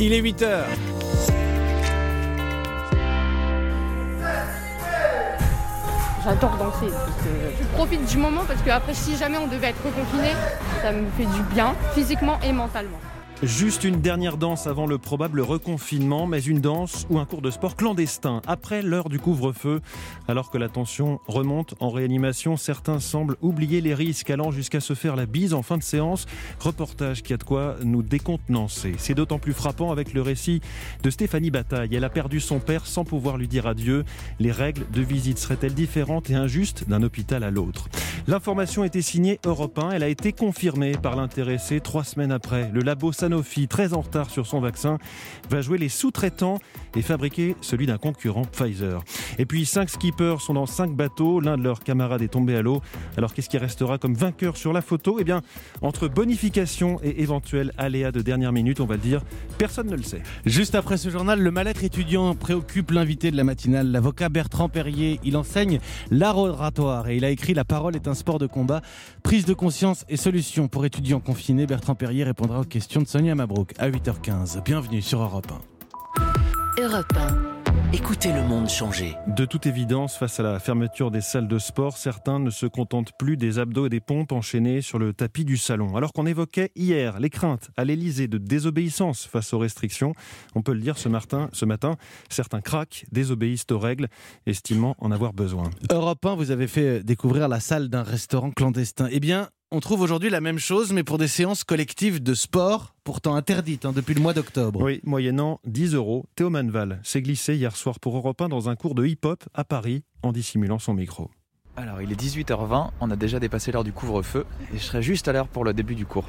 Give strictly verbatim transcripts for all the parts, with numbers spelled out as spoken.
Il est huit heures. J'adore danser. Parce que je profite du moment parce que après, si jamais on devait être reconfiné, ça me fait du bien, physiquement et mentalement. Juste une dernière danse avant le probable reconfinement, mais une danse ou un cours de sport clandestin. Après l'heure du couvre-feu, alors que la tension remonte en réanimation, certains semblent oublier les risques, allant jusqu'à se faire la bise en fin de séance. Reportage qui a de quoi nous décontenancer. C'est d'autant plus frappant avec le récit de Stéphanie Bataille. Elle a perdu son père sans pouvoir lui dire adieu. Les règles de visite seraient-elles différentes et injustes d'un hôpital à l'autre? L'information était signée Europe un. Elle a été confirmée par l'intéressé trois semaines après. Le labo Sanofi, très en retard sur son vaccin, va jouer les sous-traitants et fabriquer celui d'un concurrent, Pfizer. Et puis cinq skippers sont dans cinq bateaux. L'un de leurs camarades est tombé à l'eau. Alors qu'est-ce qui restera comme vainqueur sur la photo? Eh bien, entre bonification et éventuel aléa de dernière minute, on va le dire, personne ne le sait. Juste après ce journal, le mal-être étudiant préoccupe l'invité de la matinale, l'avocat Bertrand Perrier. Il enseigne l'art oratoire et il a écrit « La parole est un sport de combat, prise de conscience et solutions pour étudiants confinés ». Bertrand Perrier répondra aux questions de Sonia Mabrouk à huit heures quinze. Bienvenue sur Europe un. Europe un. Écoutez le monde changer. De toute évidence, face à la fermeture des salles de sport, certains ne se contentent plus des abdos et des pompes enchaînés sur le tapis du salon. Alors qu'on évoquait hier les craintes à l'Elysée de désobéissance face aux restrictions, on peut le dire ce matin, ce matin certains craquent, désobéissent aux règles, estimant en avoir besoin. Europe un, vous avez fait découvrir la salle d'un restaurant clandestin. Eh bien, on trouve aujourd'hui la même chose, mais pour des séances collectives de sport, pourtant interdites hein, depuis le mois d'octobre. Oui, moyennant dix euros, Théo Manval s'est glissé hier soir pour Europe un dans un cours de hip-hop à Paris, en dissimulant son micro. Alors, il est dix-huit heures vingt, on a déjà dépassé l'heure du couvre-feu, et je serai juste à l'heure pour le début du cours.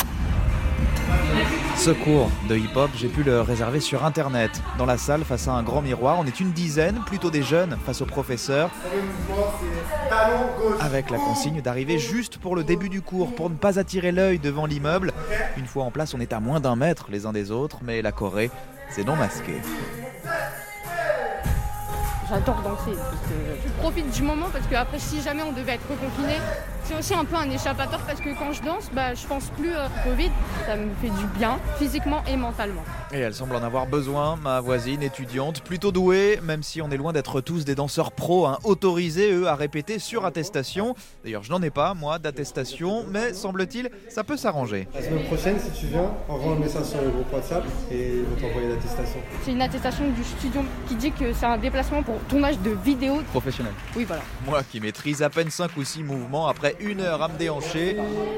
Ce cours de hip-hop, j'ai pu le réserver sur internet. Dans la salle, face à un grand miroir, on est une dizaine, plutôt des jeunes, face au professeur, avec la consigne d'arriver juste pour le début du cours, pour ne pas attirer l'œil devant l'immeuble. Une fois en place, on est à moins d'un mètre les uns des autres, mais la Corée, c'est non masqué. J'adore danser. Parce que je profite du moment parce que après, si jamais on devait être reconfiné, c'est aussi un peu un échappatoire parce que quand je danse, bah, je pense plus euh, au Covid. Ça me fait du bien, physiquement et mentalement. Et elle semble en avoir besoin, ma voisine étudiante, plutôt douée, même si on est loin d'être tous des danseurs pros, hein, autorisés eux à répéter sur attestation. D'ailleurs, je n'en ai pas, moi, d'attestation, mais semble-t-il, ça peut s'arranger. La semaine prochaine, si tu viens, envoie un message sur le groupe WhatsApp et ils vont t'envoyer l'attestation. C'est une attestation du studio qui dit que c'est un déplacement pour tournage de vidéos. Professionnel. Oui, voilà. Moi qui maîtrise à peine cinq ou six mouvements après une heure à me déhancher.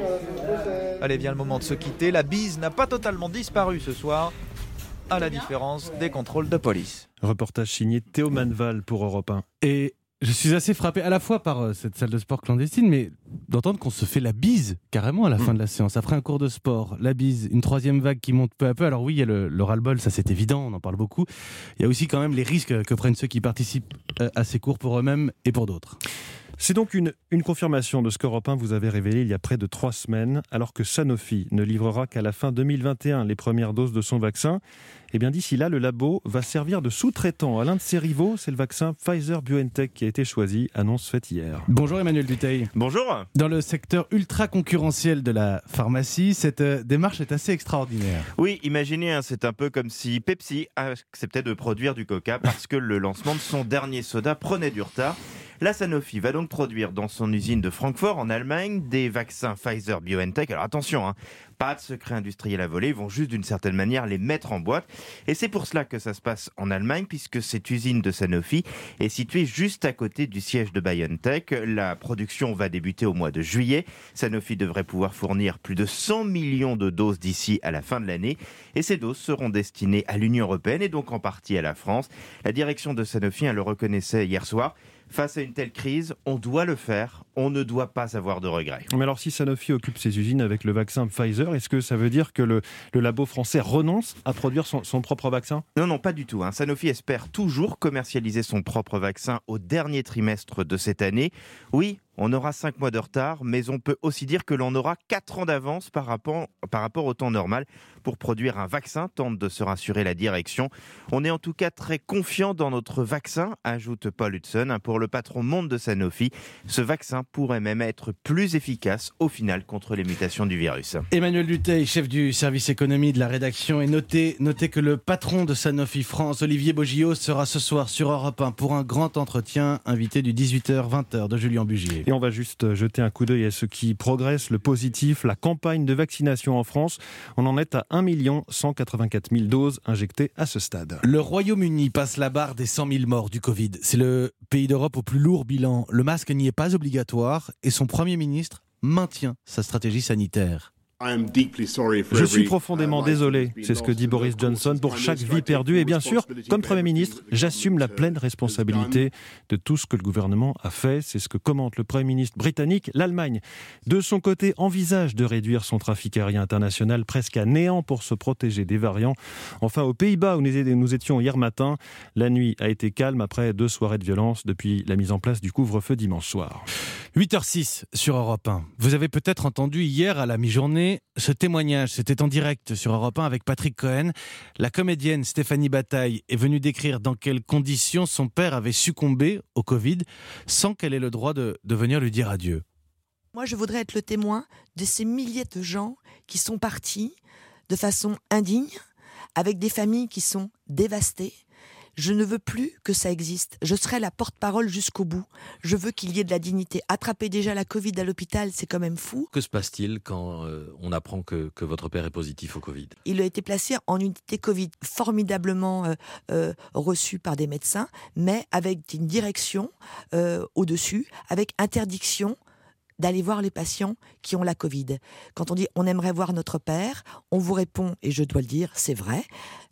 Allez, vient le moment de se quitter. La bise n'a pas totalement disparu ce soir, à la différence des contrôles de police. Reportage signé Théo Manval pour Europe un. Et je suis assez frappé à la fois par euh, cette salle de sport clandestine, mais d'entendre qu'on se fait la bise carrément à la mmh. fin de la séance. Après un cours de sport, la bise, une troisième vague qui monte peu à peu. Alors oui, il y a le, le ras-le-bol, ça c'est évident, on en parle beaucoup. Il y a aussi quand même les risques que prennent ceux qui participent à ces cours pour eux-mêmes et pour d'autres. C'est donc une, une confirmation de ce qu'Europe un vous avait révélé il y a près de trois semaines, alors que Sanofi ne livrera qu'à la fin deux mille vingt et un les premières doses de son vaccin. Et bien d'ici là, le labo va servir de sous-traitant à l'un de ses rivaux. C'est le vaccin Pfizer-BioNTech qui a été choisi, annonce faite hier. Bonjour Emmanuel Dutheil. Bonjour. Dans le secteur ultra concurrentiel de la pharmacie, cette euh, démarche est assez extraordinaire. Oui, imaginez, hein, c'est un peu comme si Pepsi acceptait de produire du Coca parce que le lancement de son dernier soda prenait du retard. La Sanofi va donc produire dans son usine de Francfort, en Allemagne, des vaccins Pfizer-BioNTech. Alors attention, hein, pas de secret industriel à voler, ils vont juste d'une certaine manière les mettre en boîte. Et c'est pour cela que ça se passe en Allemagne, puisque cette usine de Sanofi est située juste à côté du siège de BioNTech. La production va débuter au mois de juillet. Sanofi devrait pouvoir fournir plus de cent millions de doses d'ici à la fin de l'année. Et ces doses seront destinées à l'Union européenne et donc en partie à la France. La direction de Sanofi, elle le reconnaissait hier soir. Face à une telle crise, on doit le faire, on ne doit pas avoir de regrets. Mais alors si Sanofi occupe ses usines avec le vaccin Pfizer, est-ce que ça veut dire que le, le labo français renonce à produire son, son propre vaccin ? Non, non, pas du tout. Hein. Sanofi espère toujours commercialiser son propre vaccin au dernier trimestre de cette année. Oui, On aura cinq mois de retard, mais on peut aussi dire que l'on aura quatre ans d'avance par rapport, par rapport au temps normal pour produire un vaccin, tente de se rassurer la direction. On est en tout cas très confiant dans notre vaccin, ajoute Paul Hudson. Pour le patron monde de Sanofi, ce vaccin pourrait même être plus efficace au final contre les mutations du virus. Emmanuel Dutheil, chef du service économie de la rédaction, et notez, notez que le patron de Sanofi France, Olivier Bogiaud, sera ce soir sur Europe un pour un grand entretien, invité du dix-huit heures vingt heures de Julien Bugier. Et on va juste jeter un coup d'œil à ce qui progresse, le positif, la campagne de vaccination en France. On en est à un million cent quatre-vingt-quatre mille doses injectées à ce stade. Le Royaume-Uni passe la barre des cent mille morts du Covid. C'est le pays d'Europe au plus lourd bilan. Le masque n'y est pas obligatoire et son Premier ministre maintient sa stratégie sanitaire. Je suis profondément désolé, c'est ce que dit Boris Johnson, pour chaque vie perdue. Et bien sûr, comme Premier ministre, j'assume la pleine responsabilité de tout ce que le gouvernement a fait. C'est ce que commente le Premier ministre britannique. L'Allemagne, de son côté, envisage de réduire son trafic aérien international presque à néant pour se protéger des variants. Enfin, aux Pays-Bas, où nous étions hier matin, la nuit a été calme après deux soirées de violence depuis la mise en place du couvre-feu dimanche soir. huit heures six sur Europe un. Vous avez peut-être entendu hier à la mi-journée ce témoignage. C'était en direct sur Europe un avec Patrick Cohen. La comédienne Stéphanie Bataille est venue décrire dans quelles conditions son père avait succombé au Covid sans qu'elle ait le droit de, de venir lui dire adieu. Moi, je voudrais être le témoin de ces milliers de gens qui sont partis de façon indigne, avec des familles qui sont dévastées. Je ne veux plus que ça existe. Je serai la porte-parole jusqu'au bout. Je veux qu'il y ait de la dignité. Attraper déjà la Covid à l'hôpital, c'est quand même fou. Que se passe-t-il quand euh, on apprend que, que votre père est positif au Covid ? Il a été placé en unité Covid, formidablement euh, euh, reçu par des médecins, mais avec une direction euh, au-dessus, avec interdiction d'aller voir les patients qui ont la Covid. Quand on dit « on aimerait voir notre père », on vous répond, et je dois le dire, c'est vrai,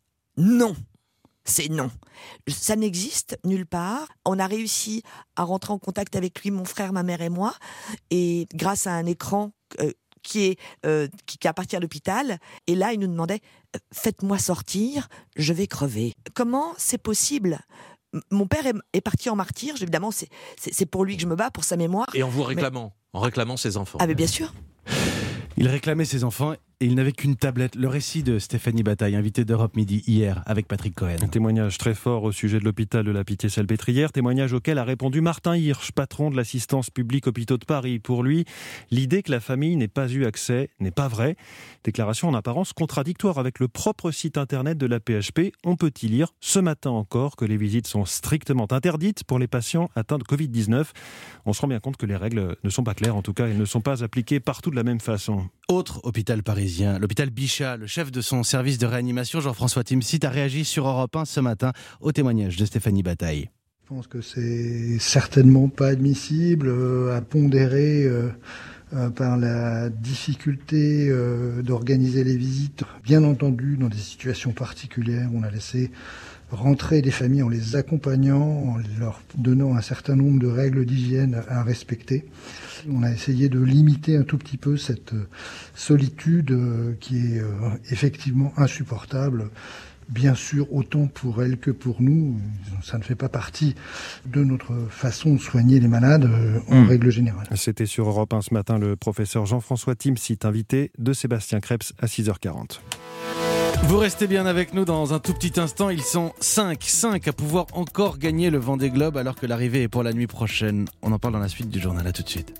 non. C'est non. Ça n'existe nulle part. On a réussi à rentrer en contact avec lui, mon frère, ma mère et moi, et grâce à un écran euh, qui, est, euh, qui, qui appartient à l'hôpital. Et là, il nous demandait « Faites-moi sortir, je vais crever ». Comment c'est possible ? Mon père est, est parti en martyr. Évidemment, c'est, c'est, c'est pour lui que je me bats, pour sa mémoire. Et en vous réclamant, mais... en réclamant ses enfants. Ah mais bien sûr. Il réclamait ses enfants et il n'avait qu'une tablette. Le récit de Stéphanie Bataille, invitée d'Europe Midi hier avec Patrick Cohen. Un témoignage très fort au sujet de l'hôpital de la Pitié-Salpêtrière, témoignage auquel a répondu Martin Hirsch, patron de l'assistance publique Hôpitaux de Paris. Pour lui, l'idée que la famille n'ait pas eu accès n'est pas vraie. Déclaration en apparence contradictoire avec le propre site internet de la P H P. On peut y lire ce matin encore que les visites sont strictement interdites pour les patients atteints de covid dix-neuf. On se rend bien compte que les règles ne sont pas claires, en tout cas elles ne sont pas appliquées partout de la même façon. Autre hôpital parisien, l'hôpital Bichat, le chef de son service de réanimation, Jean-François Timsit, a réagi sur Europe un ce matin au témoignage de Stéphanie Bataille. Je pense que c'est certainement pas admissible, euh, à pondérer euh, euh, par la difficulté euh, d'organiser les visites. Bien entendu, dans des situations particulières, on a laissé rentrer des familles en les accompagnant, en leur donnant un certain nombre de règles d'hygiène à respecter. On a essayé de limiter un tout petit peu cette solitude qui est effectivement insupportable. Bien sûr, autant pour elle que pour nous, ça ne fait pas partie de notre façon de soigner les malades en mmh. règle générale. C'était sur Europe un ce matin le professeur Jean-François Timsit, invité de Sébastien Krebs à six heures quarante. Vous restez bien avec nous dans un tout petit instant. Ils sont cinq, cinq à pouvoir encore gagner le Vendée Globe alors que l'arrivée est pour la nuit prochaine. On en parle dans la suite du journal. À tout de suite.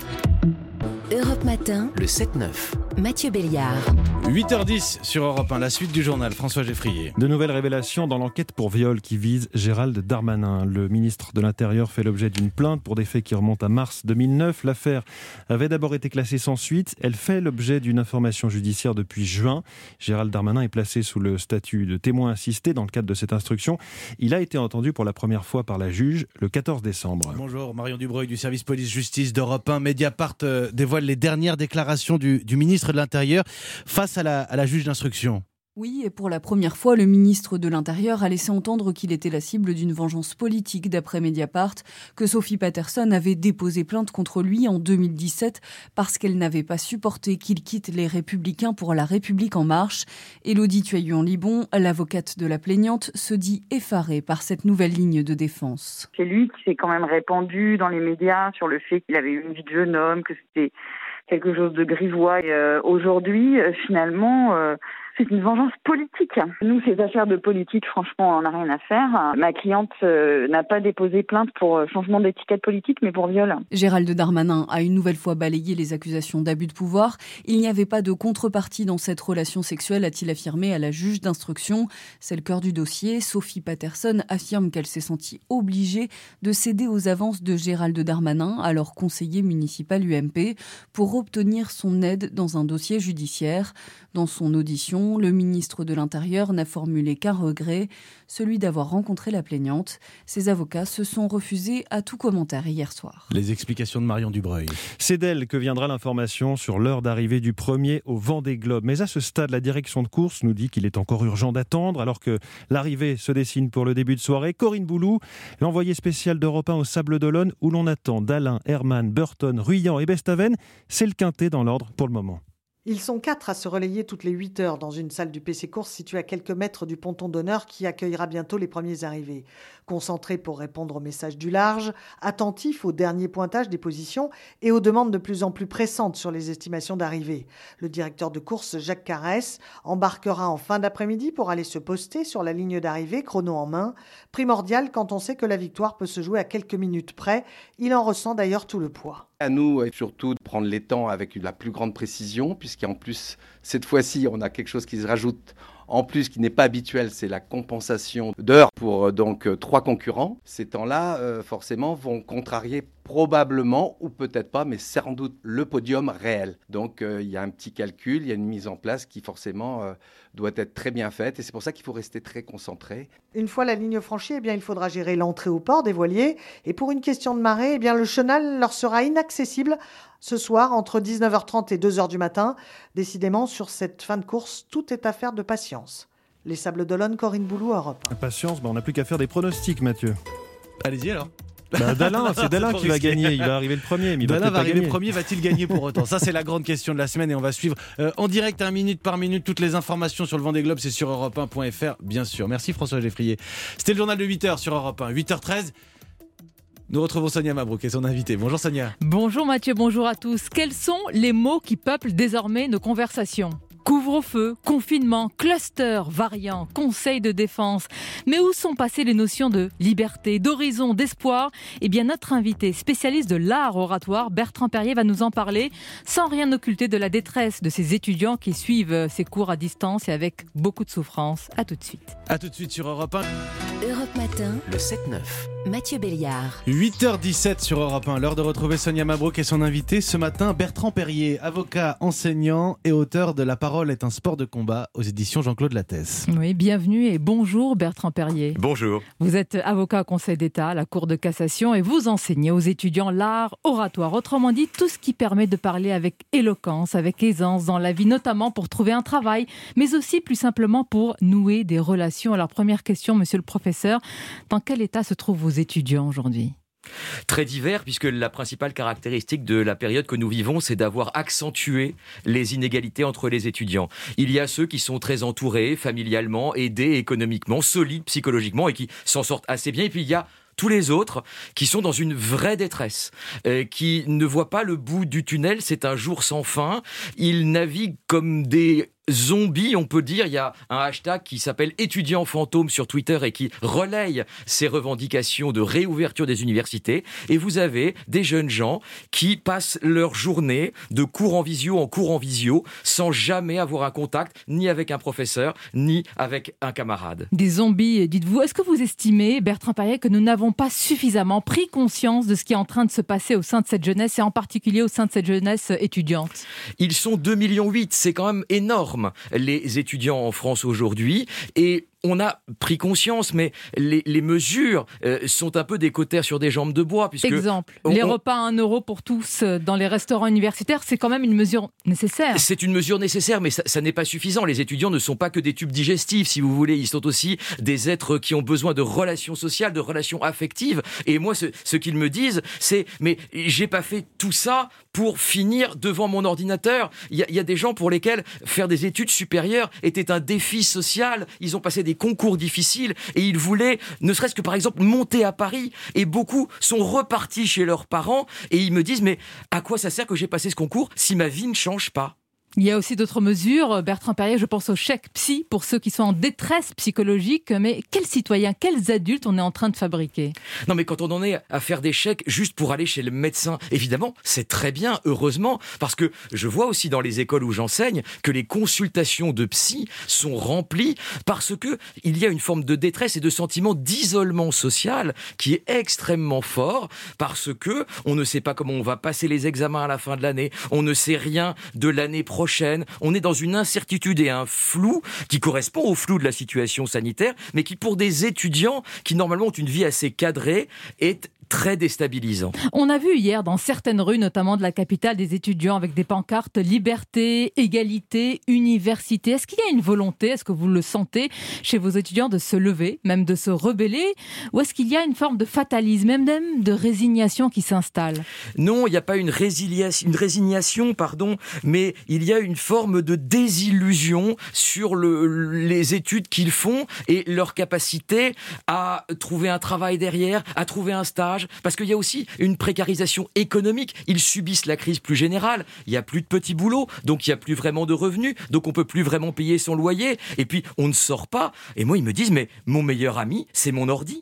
Europe Matin, le sept neuf. Mathieu Béliard. huit heures dix sur Europe un, la suite du journal. François Geffrier. De nouvelles révélations dans l'enquête pour viol qui vise Gérald Darmanin. Le ministre de l'Intérieur fait l'objet d'une plainte pour des faits qui remontent à mars deux mille neuf. L'affaire avait d'abord été classée sans suite. Elle fait l'objet d'une information judiciaire depuis juin. Gérald Darmanin est placé sous le statut de témoin assisté dans le cadre de cette instruction. Il a été entendu pour la première fois par la juge le quatorze décembre. Bonjour, Marion Dubreuil du service police-justice d'Europe un. Mediapart euh, dévoile les dernières déclarations du, du ministre de l'Intérieur face à la, à la juge d'instruction. Oui, et pour la première fois, le ministre de l'Intérieur a laissé entendre qu'il était la cible d'une vengeance politique d'après Mediapart, que Sophie Patterson avait déposé plainte contre lui en deux mille dix-sept parce qu'elle n'avait pas supporté qu'il quitte les Républicains pour La République en marche. Élodie Tuaillu-en-Libon, l'avocate de la plaignante, se dit effarée par cette nouvelle ligne de défense. C'est lui qui s'est quand même répandu dans les médias sur le fait qu'il avait eu une vie de jeune homme, que c'était quelque chose de grivois. Et euh, aujourd'hui, euh, finalement... Euh, C'est une vengeance politique. Nous, ces affaires de politique, franchement, on n'a rien à faire. Ma cliente euh, n'a pas déposé plainte pour changement d'étiquette politique, mais pour viol. Gérald Darmanin a une nouvelle fois balayé les accusations d'abus de pouvoir. Il n'y avait pas de contrepartie dans cette relation sexuelle, a-t-il affirmé à la juge d'instruction. C'est le cœur du dossier. Sophie Patterson affirme qu'elle s'est sentie obligée de céder aux avances de Gérald Darmanin, alors conseiller municipal U M P, pour obtenir son aide dans un dossier judiciaire. Dans son audition, le ministre de l'Intérieur n'a formulé qu'un regret, celui d'avoir rencontré la plaignante. Ses avocats se sont refusés à tout commentaire hier soir. Les explications de Marion Dubreuil. C'est d'elle que viendra l'information sur l'heure d'arrivée du premier au Vendée Globe. Mais à ce stade, la direction de course nous dit qu'il est encore urgent d'attendre, alors que l'arrivée se dessine pour le début de soirée. Corinne Boulou, l'envoyée spéciale d'Europe un au Sable d'Olonne, où l'on attend Dalin, Herman, Burton, Ruyant et Bestaven. C'est le quintet dans l'ordre pour le moment. Ils sont quatre à se relayer toutes les huit heures dans une salle du P C Course située à quelques mètres du ponton d'honneur qui accueillera bientôt les premiers arrivés. Concentrés pour répondre aux messages du large, attentifs au dernier pointage des positions et aux demandes de plus en plus pressantes sur les estimations d'arrivée. Le directeur de course, Jacques Carès, embarquera en fin d'après-midi pour aller se poster sur la ligne d'arrivée, chrono en main. Primordial quand on sait que la victoire peut se jouer à quelques minutes près. Il en ressent d'ailleurs tout le poids. À nous, surtout, de prendre les temps avec la plus grande précision, puisqu'en plus, cette fois-ci, on a quelque chose qui se rajoute en plus qui n'est pas habituel, c'est la compensation d'heures pour donc trois concurrents. Ces temps-là, euh, forcément, vont contrarier probablement, ou peut-être pas, mais sans doute le podium réel. Donc euh, il y a un petit calcul, il y a une mise en place qui forcément euh, doit être très bien faite et c'est pour ça qu'il faut rester très concentré. Une fois la ligne franchie, eh bien, il faudra gérer l'entrée au port des voiliers et pour une question de marée, eh bien, le chenal leur sera inaccessible ce soir entre dix-neuf heures trente et deux heures du matin. Décidément, sur cette fin de course, tout est affaire de patience. Les Sables d'Olonne, Corinne Boulou, Europe. Patience, bah on n'a plus qu'à faire des pronostics, Mathieu. Allez-y alors. Bah Dalin, c'est Dalin qui va gagner, il va arriver le premier. Mais il Dalin va, va arriver gagner. le premier, va-t-il gagner pour autant? Ça c'est la grande question de la semaine et on va suivre euh, en direct, un minute par minute, toutes les informations sur le Vendée Globe, c'est sur europe un point f r bien sûr. Merci François Geffrier. C'était le journal de huit heures sur Europe un, huit heures treize. Nous retrouvons Sonia Mabrouk et son invité. Bonjour Sonia. Bonjour Mathieu, bonjour à tous. Quels sont les mots qui peuplent désormais nos conversations ? Couvre-feu, confinement, cluster, variant, conseil de défense. Mais où sont passées les notions de liberté, d'horizon, d'espoir ? Eh bien, notre invité, spécialiste de l'art oratoire, Bertrand Perrier, va nous en parler sans rien occulter de la détresse de ces étudiants qui suivent ces cours à distance et avec beaucoup de souffrance. À tout de suite. À tout de suite sur Europe un. Europe Matin, Le sept neuf. Mathieu Béliard. huit heures dix-sept sur Europe un, l'heure de retrouver Sonia Mabrouk et son invité ce matin, Bertrand Perrier, avocat, enseignant et auteur de La parole est un sport de combat aux éditions Jean-Claude Lattès. Oui, bienvenue et bonjour Bertrand Perrier. Bonjour. Vous êtes avocat au Conseil d'État à la Cour de cassation et vous enseignez aux étudiants l'art oratoire, autrement dit tout ce qui permet de parler avec éloquence, avec aisance dans la vie, notamment pour trouver un travail, mais aussi plus simplement pour nouer des relations. Alors première question, monsieur le professeur, dans quel état se trouvent vos étudiants aujourd'hui ? Très divers, puisque la principale caractéristique de la période que nous vivons, c'est d'avoir accentué les inégalités entre les étudiants. Il y a ceux qui sont très entourés, familialement, aidés économiquement, solides psychologiquement et qui s'en sortent assez bien. Et puis il y a tous les autres qui sont dans une vraie détresse, euh, qui ne voient pas le bout du tunnel, c'est un jour sans fin. Ils naviguent comme des zombies, on peut dire. Il y a un hashtag qui s'appelle étudiants fantômes sur Twitter et qui relaye ces revendications de réouverture des universités. Et vous avez des jeunes gens qui passent leur journée de cours en visio en cours en visio sans jamais avoir un contact ni avec un professeur ni avec un camarade. Des zombies, dites-vous. Est-ce que vous estimez, Bertrand Perrier, que nous n'avons pas suffisamment pris conscience de ce qui est en train de se passer au sein de cette jeunesse et en particulier au sein de cette jeunesse étudiante ? Ils sont deux virgule huit millions, c'est quand même énorme, les étudiants en France aujourd'hui. Et on a pris conscience, mais les, les mesures euh, sont un peu des cautères sur des jambes de bois. Puisque Exemple, on, les on... repas à un euro pour tous dans les restaurants universitaires, c'est quand même une mesure nécessaire. C'est une mesure nécessaire, mais ça, ça n'est pas suffisant. Les étudiants ne sont pas que des tubes digestifs, si vous voulez. Ils sont aussi des êtres qui ont besoin de relations sociales, de relations affectives. Et moi, ce, ce qu'ils me disent, c'est « mais j'ai pas fait tout ça pour finir devant mon ordinateur ». Il y, y a des gens pour lesquels faire des études supérieures était un défi social. Ils ont passé des concours difficiles et ils voulaient, ne serait-ce que par exemple, monter à Paris. Et beaucoup sont repartis chez leurs parents et ils me disent « mais à quoi ça sert que j'ai passé ce concours si ma vie ne change pas ?» Il y a aussi d'autres mesures. Bertrand Perrier, je pense au chèque psy pour ceux qui sont en détresse psychologique. Mais quels citoyens, quels adultes on est en train de fabriquer ? Non, mais quand on en est à faire des chèques juste pour aller chez le médecin, évidemment, c'est très bien, heureusement, parce que je vois aussi dans les écoles où j'enseigne que les consultations de psy sont remplies parce que il y a une forme de détresse et de sentiment d'isolement social qui est extrêmement fort parce que on ne sait pas comment on va passer les examens à la fin de l'année, on ne sait rien de l'année prochaine. On est dans une incertitude et un flou qui correspond au flou de la situation sanitaire, mais qui, pour des étudiants qui normalement ont une vie assez cadrée, est très déstabilisant. On a vu hier dans certaines rues, notamment de la capitale, des étudiants avec des pancartes liberté, égalité, université. Est-ce qu'il y a une volonté, est-ce que vous le sentez chez vos étudiants de se lever, même de se rebeller, ou est-ce qu'il y a une forme de fatalisme, même de résignation qui s'installe ? Non, il n'y a pas une, résiliation, une résignation, pardon, mais il y a une forme de désillusion sur le, les études qu'ils font et leur capacité à trouver un travail derrière, à trouver un stage. Parce qu'il y a aussi une précarisation économique. Ils subissent la crise plus générale. Il n'y a plus de petits boulots, donc il n'y a plus vraiment de revenus, donc on ne peut plus vraiment payer son loyer. Et puis, on ne sort pas. Et moi, ils me disent, mais mon meilleur ami, c'est mon ordi.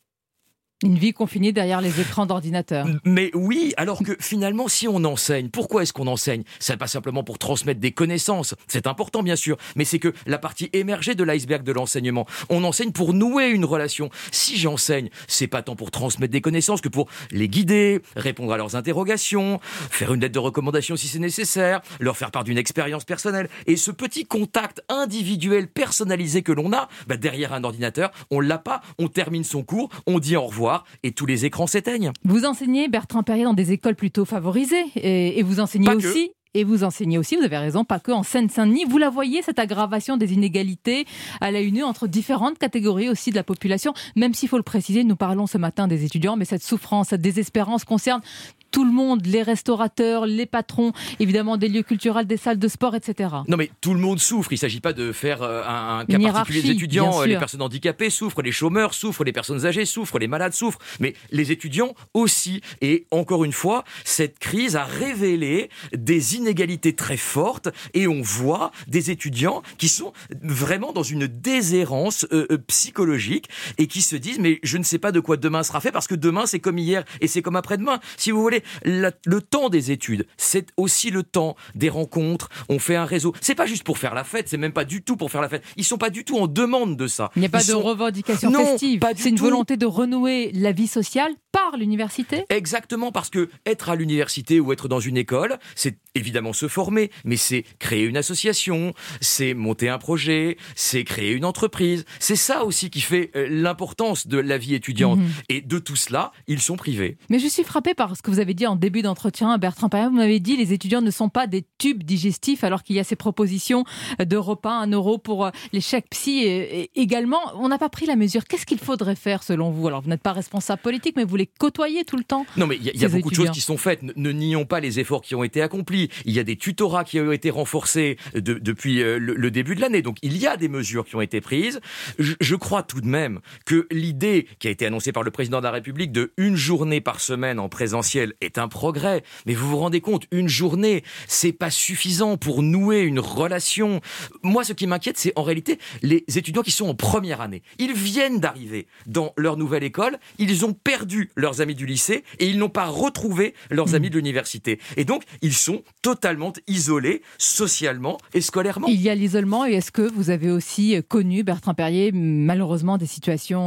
Une vie confinée derrière les écrans d'ordinateur. Mais oui, alors que finalement, si on enseigne, pourquoi est-ce qu'on enseigne ? C'est pas simplement pour transmettre des connaissances, c'est important bien sûr, mais c'est que la partie émergée de l'iceberg de l'enseignement, on enseigne pour nouer une relation. Si j'enseigne, c'est pas tant pour transmettre des connaissances que pour les guider, répondre à leurs interrogations, faire une lettre de recommandation si c'est nécessaire, leur faire part d'une expérience personnelle. Et ce petit contact individuel personnalisé que l'on a, bah derrière un ordinateur, on l'a pas, on termine son cours, on dit au revoir, et tous les écrans s'éteignent. Vous enseignez, Bertrand Perrier, dans des écoles plutôt favorisées et, et vous enseignez Pas aussi... Que. Et vous enseignez aussi, vous avez raison, pas que en Seine-Saint-Denis. Vous la voyez, cette aggravation des inégalités à la une entre différentes catégories aussi de la population, même s'il faut le préciser, nous parlons ce matin des étudiants, mais cette souffrance, cette désespérance concerne tout le monde, les restaurateurs, les patrons, évidemment des lieux culturels, des salles de sport, et cetera. Non mais tout le monde souffre, il ne s'agit pas de faire un, un cas particulier des étudiants, les personnes handicapées souffrent, les chômeurs souffrent, les personnes âgées souffrent, les malades souffrent, mais les étudiants aussi. Et encore une fois, cette crise a révélé des inégalités très fortes et on voit des étudiants qui sont vraiment dans une déshérence euh, psychologique et qui se disent mais je ne sais pas de quoi demain sera fait parce que demain c'est comme hier et c'est comme après-demain. Si vous voulez, La, le temps des études, c'est aussi le temps des rencontres. On fait un réseau. C'est pas juste pour faire la fête, c'est même pas du tout pour faire la fête. Ils sont pas du tout en demande de ça. Il n'y a pas Ils de sont... revendication non, festive. Pas du c'est une tout. volonté de renouer la vie sociale par l'université. Exactement, parce que être à l'université ou être dans une école, c'est évidemment se former, mais c'est créer une association, c'est monter un projet, c'est créer une entreprise. C'est ça aussi qui fait l'importance de la vie étudiante. Mmh. Et de tout cela, ils sont privés. Mais je suis frappée par ce que vous avez dit en début d'entretien, Bertrand Perrier. Vous m'avez dit les étudiants ne sont pas des tubes digestifs, alors qu'il y a ces propositions de repas, un euro pour les chèques psy et, et également. On n'a pas pris la mesure. Qu'est-ce qu'il faudrait faire selon vous ? Alors vous n'êtes pas responsable politique, mais vous les côtoyez tout le temps. Non, mais il y, y a beaucoup étudiants. de choses qui sont faites. Ne, ne nions pas les efforts qui ont été accomplis. Il y a des tutorats qui ont été renforcés de, depuis euh, le, le début de l'année. Donc il y a des mesures qui ont été prises. Je, je crois tout de même que l'idée qui a été annoncée par le président de la République de une journée par semaine en présentiel est un progrès. Mais vous vous rendez compte, une journée, c'est pas suffisant pour nouer une relation. Moi, ce qui m'inquiète, c'est en réalité les étudiants qui sont en première année. Ils viennent d'arriver dans leur nouvelle école, ils ont perdu leurs amis du lycée et ils n'ont pas retrouvé leurs mmh. amis de l'université. Et donc, ils sont totalement isolés socialement et scolairement. Il y a l'isolement et est-ce que vous avez aussi connu, Bertrand Perrier, malheureusement des situations euh,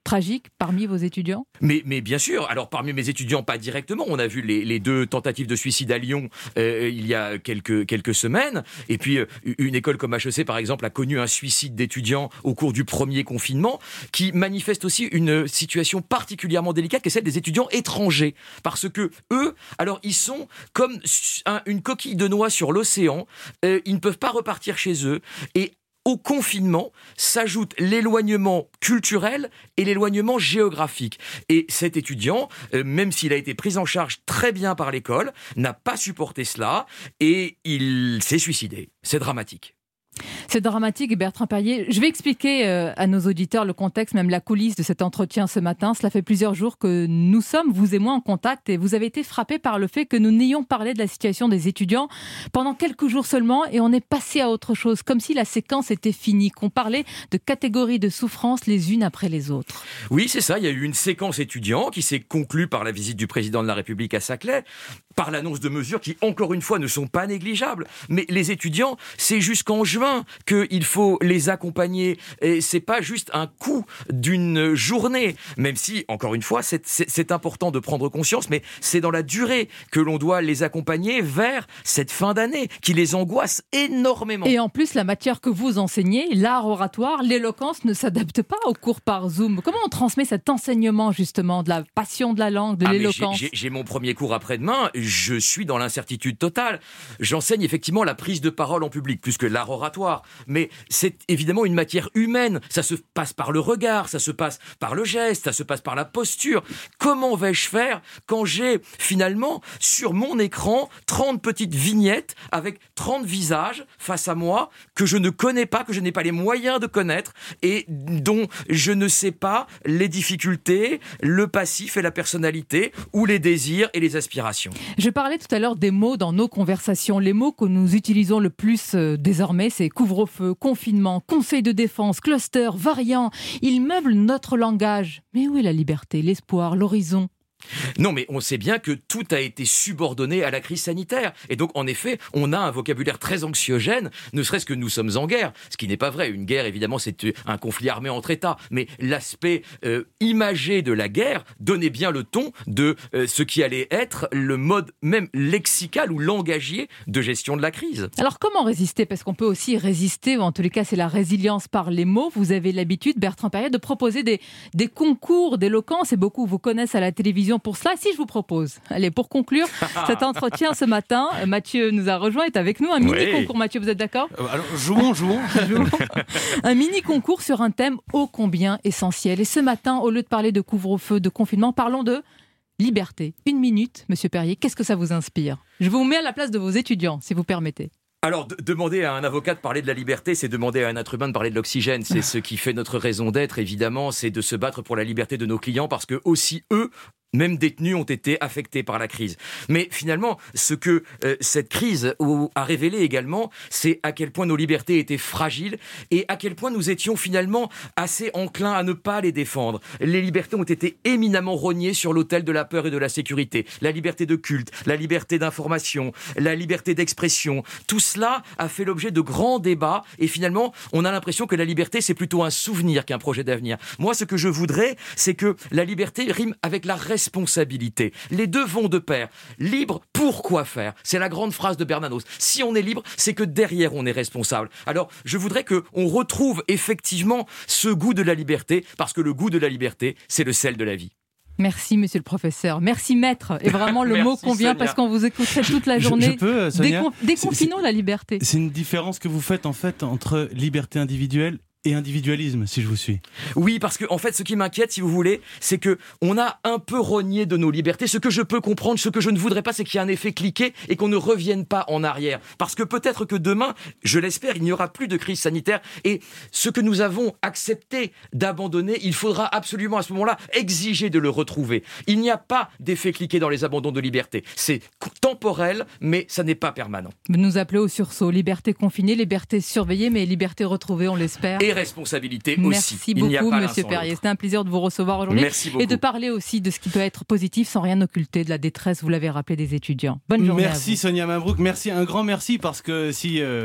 tragiques parmi vos étudiants ? Mais, mais bien sûr, alors parmi mes étudiants, pas directement. On a vu les, les deux tentatives de suicide à Lyon euh, il y a quelques, quelques semaines. Et puis, euh, une école comme H E C, par exemple, a connu un suicide d'étudiants au cours du premier confinement, qui manifeste aussi une situation particulièrement délicate, qui est celle des étudiants étrangers. Parce que eux, alors ils sont comme un, une coquille de noix sur l'océan. Euh, ils ne peuvent pas repartir chez eux. Et au confinement s'ajoute l'éloignement culturel et l'éloignement géographique. Et cet étudiant, euh, même s'il a été pris en charge très bien par l'école, n'a pas supporté cela et il s'est suicidé. C'est dramatique. C'est dramatique, Bertrand Perrier. Je vais expliquer euh, à nos auditeurs le contexte, même la coulisse de cet entretien ce matin. Cela fait plusieurs jours que nous sommes, vous et moi, en contact, et vous avez été frappés par le fait que nous n'ayons parlé de la situation des étudiants pendant quelques jours seulement, et on est passé à autre chose, comme si la séquence était finie, qu'on parlait de catégories de souffrance les unes après les autres. Oui, c'est ça. Il y a eu une séquence étudiant qui s'est conclue par la visite du président de la République à Saclay, par l'annonce de mesures qui, encore une fois, ne sont pas négligeables. Mais les étudiants, c'est jusqu'en juin qu'il faut les accompagner. Et c'est pas juste un coup d'une journée. Même si, encore une fois, c'est, c'est, c'est important de prendre conscience, mais c'est dans la durée que l'on doit les accompagner vers cette fin d'année qui les angoisse énormément. Et en plus, la matière que vous enseignez, l'art oratoire, l'éloquence ne s'adapte pas aux cours par Zoom. Comment on transmet cet enseignement, justement, de la passion de la langue, de ah, l'éloquence ? j'ai, j'ai, j'ai mon premier cours après-demain. Je suis dans l'incertitude totale. J'enseigne effectivement la prise de parole en public, plus que l'art oratoire. Mais c'est évidemment une matière humaine. Ça se passe par le regard, ça se passe par le geste, ça se passe par la posture. Comment vais-je faire quand j'ai finalement sur mon écran trente petites vignettes avec trente visages face à moi que je ne connais pas, que je n'ai pas les moyens de connaître et dont je ne sais pas les difficultés, le passif et la personnalité ou les désirs et les aspirations. Je parlais tout à l'heure des mots dans nos conversations. Les mots que nous utilisons le plus euh, désormais, c'est couvre-feu, confinement, conseil de défense, cluster, variant. Ils meublent notre langage. Mais où est la liberté, l'espoir, l'horizon ? Non, mais on sait bien que tout a été subordonné à la crise sanitaire. Et donc, en effet, on a un vocabulaire très anxiogène, ne serait-ce que nous sommes en guerre. Ce qui n'est pas vrai. Une guerre, évidemment, c'est un conflit armé entre États. Mais l'aspect euh, imagé de la guerre donnait bien le ton de euh, ce qui allait être le mode même lexical ou langagier de gestion de la crise. Alors, comment résister ? Parce qu'on peut aussi résister, ou en tous les cas, c'est la résilience par les mots. Vous avez l'habitude, Bertrand Perrier, de proposer des, des concours d'éloquence, et beaucoup vous connaissent à la télévision pour cela. Si je vous propose, allez, pour conclure cet entretien ce matin, Mathieu nous a rejoint, est avec nous, un mini-concours. Oui. Mathieu, vous êtes d'accord ? euh, Alors, jouons, jouons. jouons. Un mini-concours sur un thème ô combien essentiel. Et ce matin, au lieu de parler de couvre-feu, de confinement, parlons de liberté. Une minute, Monsieur Perrier, qu'est-ce que ça vous inspire ? Je vous mets à la place de vos étudiants, si vous permettez. Alors, de- demander à un avocat de parler de la liberté, c'est demander à un être humain de parler de l'oxygène. C'est ce qui fait notre raison d'être, évidemment, c'est de se battre pour la liberté de nos clients, parce que aussi eux, même détenus, ont été affectés par la crise. Mais finalement, ce que euh, cette crise a révélé également, c'est à quel point nos libertés étaient fragiles et à quel point nous étions finalement assez enclins à ne pas les défendre. Les libertés ont été éminemment rognées sur l'autel de la peur et de la sécurité. La liberté de culte, la liberté d'information, la liberté d'expression, tout cela a fait l'objet de grands débats et finalement, on a l'impression que la liberté, c'est plutôt un souvenir qu'un projet d'avenir. Moi, ce que je voudrais, c'est que la liberté rime avec la responsabilité. Responsabilité. Les deux vont de pair. Libre, pourquoi faire ? C'est la grande phrase de Bernanos. Si on est libre, c'est que derrière on est responsable. Alors, je voudrais qu'on retrouve effectivement ce goût de la liberté, parce que le goût de la liberté, c'est le sel de la vie. Merci, monsieur le professeur. Merci, maître. Et vraiment, le mot convient, Sonia, parce qu'on vous écouterait toute la journée. Je, je peux, Sonia. Décon- déconfinons la liberté. C'est une différence que vous faites, en fait, entre liberté individuelle et individualisme, si je vous suis. Oui, parce que en fait, ce qui m'inquiète, si vous voulez, c'est que on a un peu rogné de nos libertés. Ce que je peux comprendre, ce que je ne voudrais pas, c'est qu'il y ait un effet cliquet et qu'on ne revienne pas en arrière. Parce que peut-être que demain, je l'espère, il n'y aura plus de crise sanitaire. Et ce que nous avons accepté d'abandonner, il faudra absolument à ce moment-là exiger de le retrouver. Il n'y a pas d'effet cliquet dans les abandons de liberté. C'est temporel, mais ça n'est pas permanent. Nous appelons au sursaut. Liberté confinée, liberté surveillée, mais liberté retrouvée, on l'espère. Et responsabilité aussi. Merci beaucoup, Monsieur Perrier. C'était un plaisir de vous recevoir aujourd'hui. Merci beaucoup. Et de parler aussi de ce qui peut être positif sans rien occulter, de la détresse, vous l'avez rappelé, des étudiants. Bonne journée. Merci à vous. Sonia Mabrouk. Merci, un grand merci, parce que si... Euh...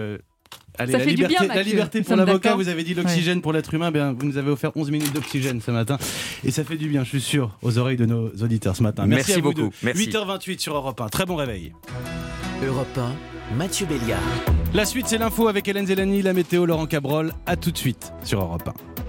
Allez, Ça la fait du liberté, bien, la Mathieu. liberté Nous pour sommes l'avocat, d'accord. vous avez dit l'oxygène pour l'être humain, bien, vous nous avez offert onze minutes d'oxygène ce matin. Et ça fait du bien, je suis sûr, aux oreilles de nos auditeurs ce matin. Merci, Merci à vous beaucoup. deux. Merci. huit heures vingt-huit sur Europe un. Très bon réveil. Europe un, Mathieu Béliard. La suite, c'est l'info avec Hélène Zélani, la météo, Laurent Cabrol. À tout de suite sur Europe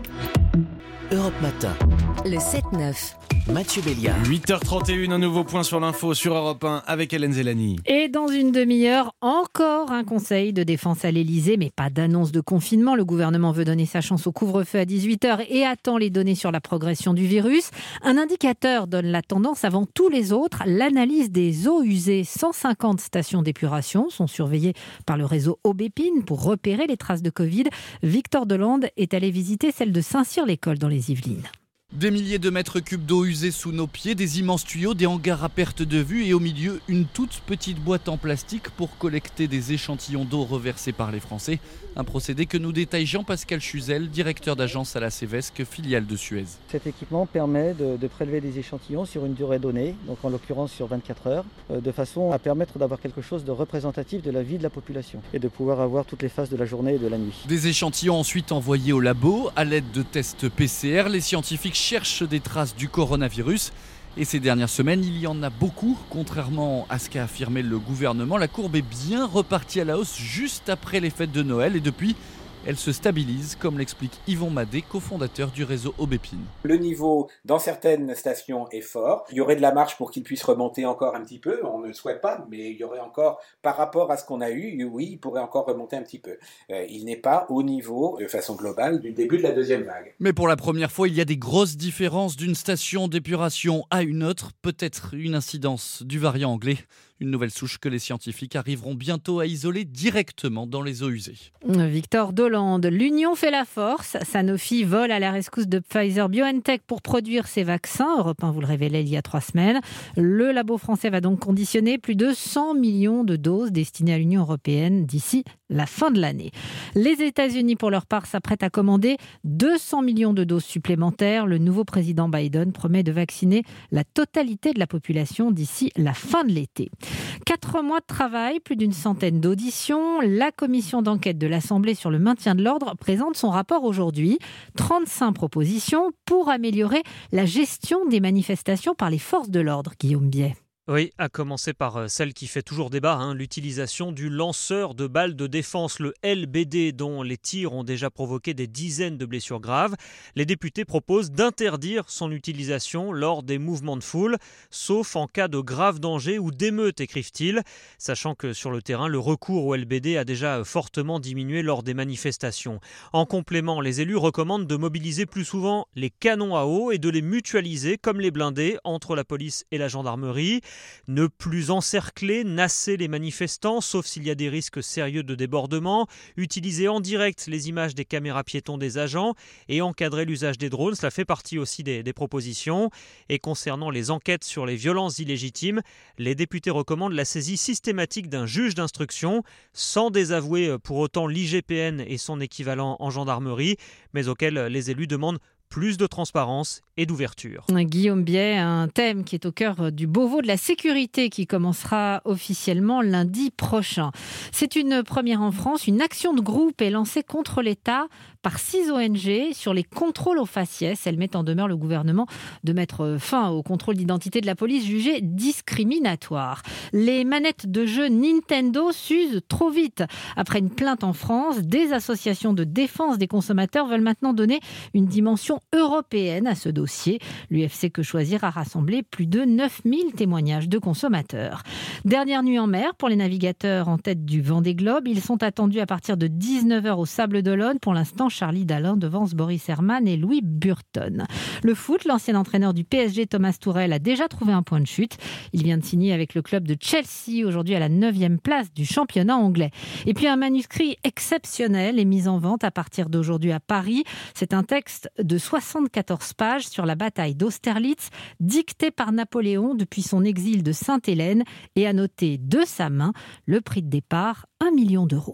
un. Europe Matin. Le sept neuf. Mathieu Béliard. huit heures trente et un, un nouveau point sur l'info sur Europe un avec Hélène Zélani. Et dans une demi-heure, encore un conseil de défense à l'Elysée, mais pas d'annonce de confinement. Le gouvernement veut donner sa chance au couvre-feu à dix-huit heures et attend les données sur la progression du virus. Un indicateur donne la tendance avant tous les autres, l'analyse des eaux usées. cent cinquante stations d'épuration sont surveillées par le réseau Aubépine pour repérer les traces de Covid. Victor Delande est allé visiter celle de Saint-Cyr-l'École dans les Yvelines. Des milliers de mètres cubes d'eau usée sous nos pieds, des immenses tuyaux, des hangars à perte de vue et au milieu, une toute petite boîte en plastique pour collecter des échantillons d'eau reversés par les Français. Un procédé que nous détaille Jean-Pascal Chuzel, directeur d'agence à la Cévesque, filiale de Suez. Cet équipement permet de, de prélever des échantillons sur une durée donnée, donc en l'occurrence sur vingt-quatre heures, euh, de façon à permettre d'avoir quelque chose de représentatif de la vie de la population et de pouvoir avoir toutes les phases de la journée et de la nuit. Des échantillons ensuite envoyés au labo à l'aide de tests P C R. Les scientifiques cherchent des traces du coronavirus. Et ces dernières semaines, il y en a beaucoup. Contrairement à ce qu'a affirmé le gouvernement, la courbe est bien repartie à la hausse juste après les fêtes de Noël. Et depuis, elle se stabilise, comme l'explique Yvon Madé, cofondateur du réseau Aubépine. Le niveau dans certaines stations est fort. Il y aurait de la marge pour qu'il puisse remonter encore un petit peu. On ne le souhaite pas, mais il y aurait encore, par rapport à ce qu'on a eu, oui, il pourrait encore remonter un petit peu. Euh, il n'est pas au niveau, de façon globale, du début de la deuxième vague. Mais pour la première fois, il y a des grosses différences d'une station d'épuration à une autre. Peut-être une incidence du variant anglais. Une nouvelle souche que les scientifiques arriveront bientôt à isoler directement dans les eaux usées. Victor Delande, l'union fait la force. Sanofi vole à la rescousse de Pfizer-BioNTech pour produire ses vaccins. Europe un vous le révélait il y a trois semaines. Le labo français va donc conditionner plus de cent millions de doses destinées à l'Union européenne d'ici la fin de l'année. Les États-Unis, pour leur part, s'apprêtent à commander deux cents millions de doses supplémentaires. Le nouveau président Biden promet de vacciner la totalité de la population d'ici la fin de l'été. Quatre mois de travail, plus d'une centaine d'auditions. La commission d'enquête de l'Assemblée sur le maintien de l'ordre présente son rapport aujourd'hui. trente-cinq propositions pour améliorer la gestion des manifestations par les forces de l'ordre. Guillaume Biet. Oui, à commencer par celle qui fait toujours débat, hein, l'utilisation du lanceur de balles de défense, le L B D, dont les tirs ont déjà provoqué des dizaines de blessures graves. Les députés proposent d'interdire son utilisation lors des mouvements de foule, sauf en cas de grave danger ou d'émeute, écrivent-ils, sachant que sur le terrain, le recours au L B D a déjà fortement diminué lors des manifestations. En complément, les élus recommandent de mobiliser plus souvent les canons à eau et de les mutualiser, comme les blindés, entre la police et la gendarmerie. Ne plus encercler, nasser les manifestants, sauf s'il y a des risques sérieux de débordement, utiliser en direct les images des caméras piétons des agents et encadrer l'usage des drones, cela fait partie aussi des, des propositions. Et concernant les enquêtes sur les violences illégitimes, les députés recommandent la saisie systématique d'un juge d'instruction, sans désavouer pour autant l'I G P N et son équivalent en gendarmerie, mais auquel les élus demandent plus de transparence et d'ouverture. Guillaume Biet, un thème qui est au cœur du Beauvau de la sécurité qui commencera officiellement lundi prochain. C'est une première en France. Une action de groupe est lancée contre l'État par six O N G sur les contrôles aux faciès. Elle met en demeure le gouvernement de mettre fin au contrôle d'identité de la police jugé discriminatoire. Les manettes de jeu Nintendo s'usent trop vite. Après une plainte en France, des associations de défense des consommateurs veulent maintenant donner une dimension européenne à ce dossier. L'U F C Que Choisir a rassemblé plus de neuf mille témoignages de consommateurs. Dernière nuit en mer pour les navigateurs en tête du Vendée Globe. Ils sont attendus à partir de dix-neuf heures au Sable d'Olonne. Pour l'instant, Charlie Dalin devance Boris Herman et Louis Burton. Le foot, l'ancien entraîneur du P S G Thomas Tuchel a déjà trouvé un point de chute. Il vient de signer avec le club de Chelsea, aujourd'hui à la neuvième place du championnat anglais. Et puis un manuscrit exceptionnel est mis en vente à partir d'aujourd'hui à Paris. C'est un texte de soixante-quatorze pages sur la bataille d'Austerlitz, dicté par Napoléon depuis son exil de Sainte-Hélène et annoté de sa main le prix de départ, un million d'euros.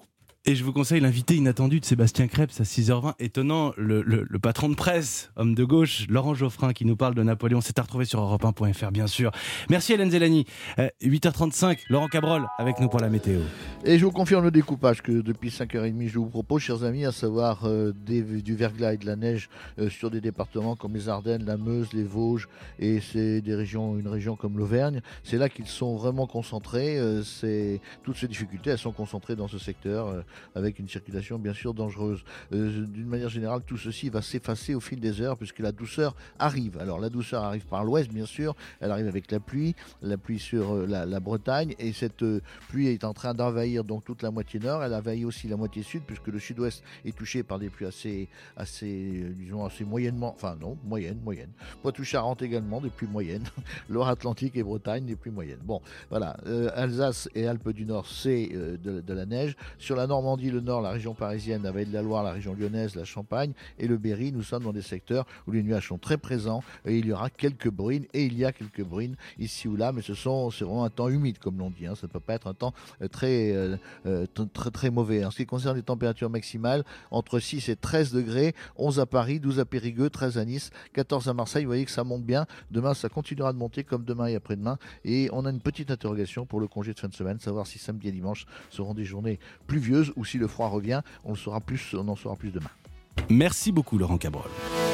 Et je vous conseille l'invité inattendu de Sébastien Krebs à six heures vingt. Étonnant, le, le, le patron de presse, homme de gauche, Laurent Geoffrin, qui nous parle de Napoléon. C'est à retrouver sur europe un point f r, bien sûr. Merci Hélène Zellani. Euh, huit heures trente-cinq, Laurent Cabrol avec nous pour la météo. Et je vous confirme le découpage que depuis cinq heures trente, je vous propose, chers amis, à savoir euh, des, du verglas et de la neige euh, sur des départements comme les Ardennes, la Meuse, les Vosges, et c'est des régions, une région comme l'Auvergne. C'est là qu'ils sont vraiment concentrés. Euh, c'est, toutes ces difficultés, elles sont concentrées dans ce secteur. Euh, avec une circulation bien sûr dangereuse. Euh, d'une manière générale, tout ceci va s'effacer au fil des heures puisque la douceur arrive. Alors la douceur arrive par l'ouest bien sûr, elle arrive avec la pluie, la pluie sur euh, la, la Bretagne, et cette euh, pluie est en train d'envahir donc toute la moitié nord, elle envahit aussi la moitié sud puisque le sud-ouest est touché par des pluies assez, assez euh, disons assez moyennement, enfin non, moyennes, moyennes. Poitou-Charentes également, des pluies moyennes. Loire-Atlantique et Bretagne, des pluies moyennes. Bon, voilà, euh, Alsace et Alpes du Nord, c'est euh, de, de la neige. Sur la Normandie, le Nord, la région parisienne, la Vallée de la Loire, la région lyonnaise, la Champagne et le Berry, nous sommes dans des secteurs où les nuages sont très présents et il y aura quelques bruines, et il y a quelques bruines ici ou là, mais ce sont, c'est vraiment un temps humide comme l'on dit, hein. Ça ne peut pas être un temps très, euh, t- très, très mauvais. En ce qui concerne les températures maximales, entre six et treize degrés, onze à Paris, douze à Périgueux, treize à Nice, quatorze à Marseille. Vous voyez que ça monte bien. Demain, ça continuera de monter comme demain et après-demain, et on a une petite interrogation pour le congé de fin de semaine, savoir si samedi et dimanche seront des journées pluvieuses ou si le froid revient. On, le saura plus, on en saura plus demain. Merci beaucoup Laurent Cabrol.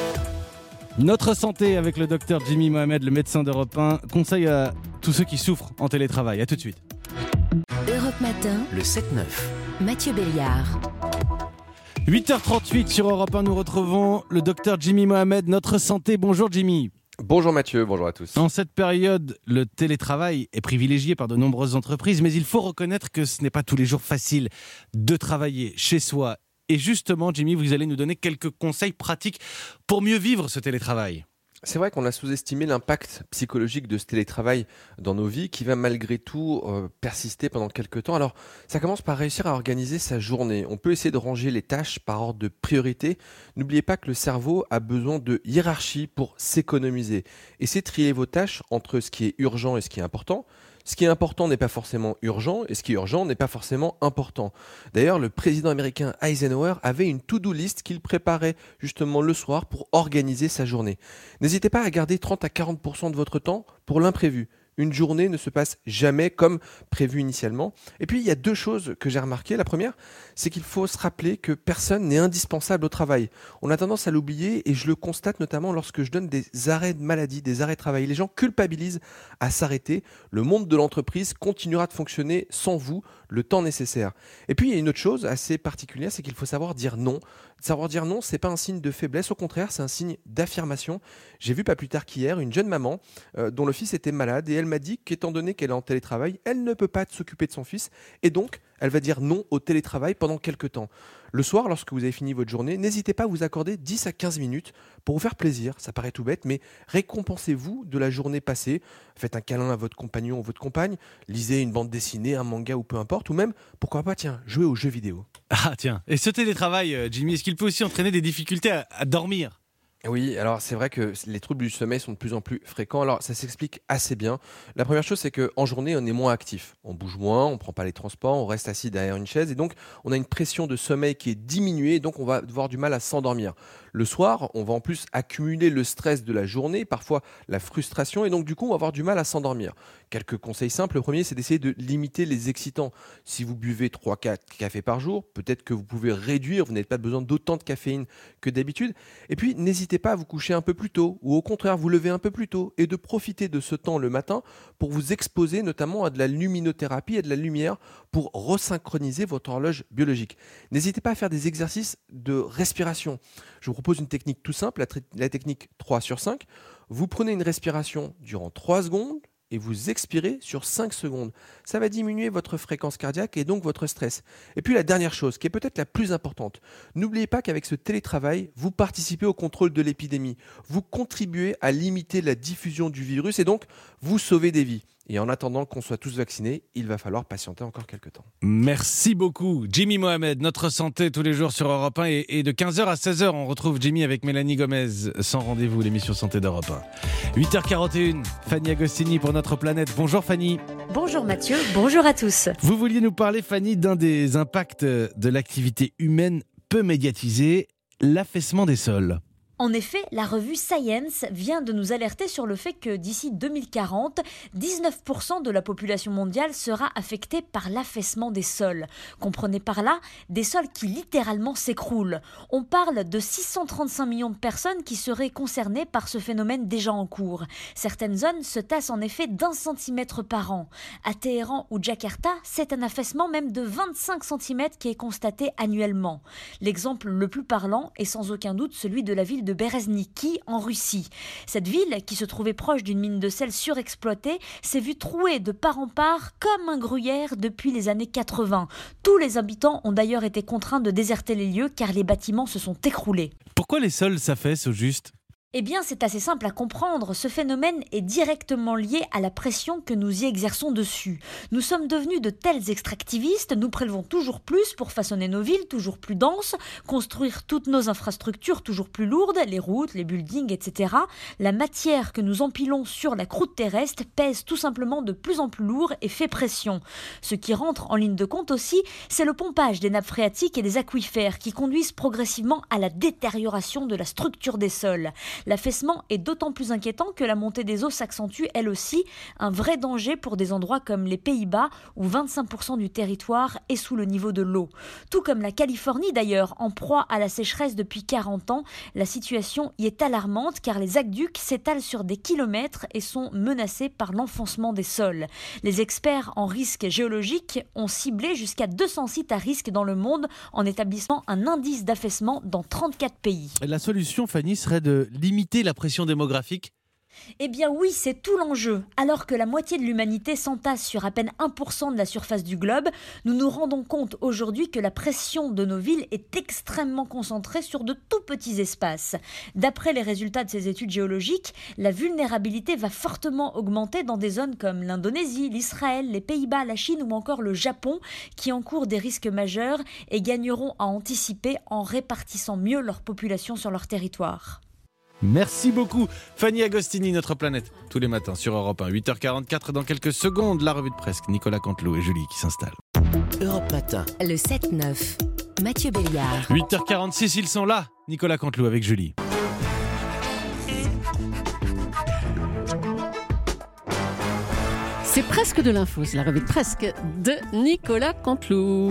Notre santé avec le docteur Jimmy Mohamed, le médecin d'Europe un, conseille à tous ceux qui souffrent en télétravail. À tout de suite. Europe Matin, le sept neuf. Mathieu Béliard. huit heures trente-huit sur Europe un, nous retrouvons le docteur Jimmy Mohamed, notre santé. Bonjour Jimmy. Bonjour Mathieu, bonjour à tous. En cette période, le télétravail est privilégié par de nombreuses entreprises, mais il faut reconnaître que ce n'est pas tous les jours facile de travailler chez soi. Et justement, Jimmy, vous allez nous donner quelques conseils pratiques pour mieux vivre ce télétravail. C'est vrai qu'on a sous-estimé l'impact psychologique de ce télétravail dans nos vies qui va malgré tout euh, persister pendant quelques temps. Alors, ça commence par réussir à organiser sa journée. On peut essayer de ranger les tâches par ordre de priorité. N'oubliez pas que le cerveau a besoin de hiérarchie pour s'économiser. Essayez de trier vos tâches entre ce qui est urgent et ce qui est important. Ce qui est important n'est pas forcément urgent et ce qui est urgent n'est pas forcément important. D'ailleurs, le président américain Eisenhower avait une to-do list qu'il préparait justement le soir pour organiser sa journée. N'hésitez pas à garder trente à quarante pour cent de votre temps pour l'imprévu. Une journée ne se passe jamais comme prévu initialement. Et puis, il y a deux choses que j'ai remarquées. La première, c'est qu'il faut se rappeler que personne n'est indispensable au travail. On a tendance à l'oublier et je le constate notamment lorsque je donne des arrêts de maladie, des arrêts de travail. Les gens culpabilisent à s'arrêter. Le monde de l'entreprise continuera de fonctionner sans vous le temps nécessaire. Et puis, il y a une autre chose assez particulière, c'est qu'il faut savoir dire non. Savoir dire non, c'est pas un signe de faiblesse, au contraire, c'est un signe d'affirmation. J'ai vu pas plus tard qu'hier une jeune maman euh, dont le fils était malade et elle m'a dit qu'étant donné qu'elle est en télétravail, elle ne peut pas s'occuper de son fils et donc elle va dire non au télétravail pendant quelques temps. Le soir, lorsque vous avez fini votre journée, n'hésitez pas à vous accorder dix à quinze minutes pour vous faire plaisir. Ça paraît tout bête, mais récompensez-vous de la journée passée. Faites un câlin à votre compagnon ou votre compagne, lisez une bande dessinée, un manga ou peu importe, ou même, pourquoi pas, tiens, jouez aux jeux vidéo. Ah tiens, et ce télétravail, Jimmy, est-ce qu'il peut aussi entraîner des difficultés à, à dormir ? Oui, alors c'est vrai que les troubles du sommeil sont de plus en plus fréquents. Alors ça s'explique assez bien. La première chose, c'est qu'en journée, on est moins actif. On bouge moins, on ne prend pas les transports, on reste assis derrière une chaise et donc on a une pression de sommeil qui est diminuée et donc on va avoir du mal à s'endormir. Le soir, on va en plus accumuler le stress de la journée, parfois la frustration et donc du coup, on va avoir du mal à s'endormir. Quelques conseils simples. Le premier, c'est d'essayer de limiter les excitants. Si vous buvez trois à quatre cafés par jour, peut-être que vous pouvez réduire, vous n'avez pas besoin d'autant de caféine que d'habitude. Et puis, n'hésitez pas à vous coucher un peu plus tôt ou au contraire vous lever un peu plus tôt et de profiter de ce temps le matin pour vous exposer notamment à de la luminothérapie et de la lumière pour resynchroniser votre horloge biologique. N'hésitez pas à faire des exercices de respiration. Je vous propose une technique tout simple, la, tri- la technique trois sur cinq. Vous prenez une respiration durant trois secondes et vous expirez sur cinq secondes. Ça va diminuer votre fréquence cardiaque et donc votre stress. Et puis la dernière chose, qui est peut-être la plus importante, n'oubliez pas qu'avec ce télétravail, vous participez au contrôle de l'épidémie. Vous contribuez à limiter la diffusion du virus et donc vous sauvez des vies. Et en attendant qu'on soit tous vaccinés, il va falloir patienter encore quelques temps. Merci beaucoup. Jimmy Mohamed, Notre Santé tous les jours sur Europe un. Et, et de quinze heures à seize heures, on retrouve Jimmy avec Mélanie Gomez. Sans rendez-vous, l'émission Santé d'Europe un. huit heures quarante et une, Fanny Agostini pour Notre Planète. Bonjour Fanny. Bonjour Mathieu, bonjour à tous. Vous vouliez nous parler, Fanny, d'un des impacts de l'activité humaine peu médiatisée, l'affaissement des sols. En effet, la revue Science vient de nous alerter sur le fait que d'ici deux mille quarante, dix-neuf pour cent de la population mondiale sera affectée par l'affaissement des sols. Comprenez par là des sols qui littéralement s'écroulent. On parle de six cent trente-cinq millions de personnes qui seraient concernées par ce phénomène déjà en cours. Certaines zones se tassent en effet d'un centimètre par an. À Téhéran ou Jakarta, c'est un affaissement même de vingt-cinq centimètres qui est constaté annuellement. L'exemple le plus parlant est sans aucun doute celui de la ville de Berezniki en Russie. Cette ville, qui se trouvait proche d'une mine de sel surexploitée, s'est vue trouée de part en part comme un gruyère depuis les années quatre-vingts. Tous les habitants ont d'ailleurs été contraints de déserter les lieux car les bâtiments se sont écroulés. Pourquoi les sols s'affaissent au juste ? Eh bien, c'est assez simple à comprendre. Ce phénomène est directement lié à la pression que nous y exerçons dessus. Nous sommes devenus de tels extractivistes, nous prélevons toujours plus pour façonner nos villes toujours plus denses, construire toutes nos infrastructures toujours plus lourdes, les routes, les buildings, et cetera. La matière que nous empilons sur la croûte terrestre pèse tout simplement de plus en plus lourd et fait pression. Ce qui rentre en ligne de compte aussi, c'est le pompage des nappes phréatiques et des aquifères qui conduisent progressivement à la détérioration de la structure des sols. L'affaissement est d'autant plus inquiétant que la montée des eaux s'accentue elle aussi, un vrai danger pour des endroits comme les Pays-Bas où vingt-cinq pour cent du territoire est sous le niveau de l'eau. Tout comme la Californie d'ailleurs, en proie à la sécheresse depuis quarante ans, la situation y est alarmante car les aqueducs s'étalent sur des kilomètres et sont menacés par l'enfoncement des sols. Les experts en risque géologique ont ciblé jusqu'à deux cents sites à risque dans le monde en établissant un indice d'affaissement dans trente-quatre pays. La solution, Fanny, serait de limiter la pression démographique ? Eh bien oui, c'est tout l'enjeu. Alors que la moitié de l'humanité s'entasse sur à peine un pour cent de la surface du globe, nous nous rendons compte aujourd'hui que la pression de nos villes est extrêmement concentrée sur de tout petits espaces. D'après les résultats de ces études géologiques, la vulnérabilité va fortement augmenter dans des zones comme l'Indonésie, l'Israël, les Pays-Bas, la Chine ou encore le Japon, qui encourent des risques majeurs et gagneront à anticiper en répartissant mieux leur population sur leur territoire. Merci beaucoup Fanny Agostini, Notre Planète, tous les matins sur Europe un. huit heures quarante-quatre, dans quelques secondes, la revue de presse. Nicolas Canteloup et Julie qui s'installent. Europe Matin. Le sept neuf. Mathieu Béliard. huit heures quarante-six, ils sont là. Nicolas Canteloup avec Julie. C'est presque de l'info, c'est la revue de presse de Nicolas Canteloup.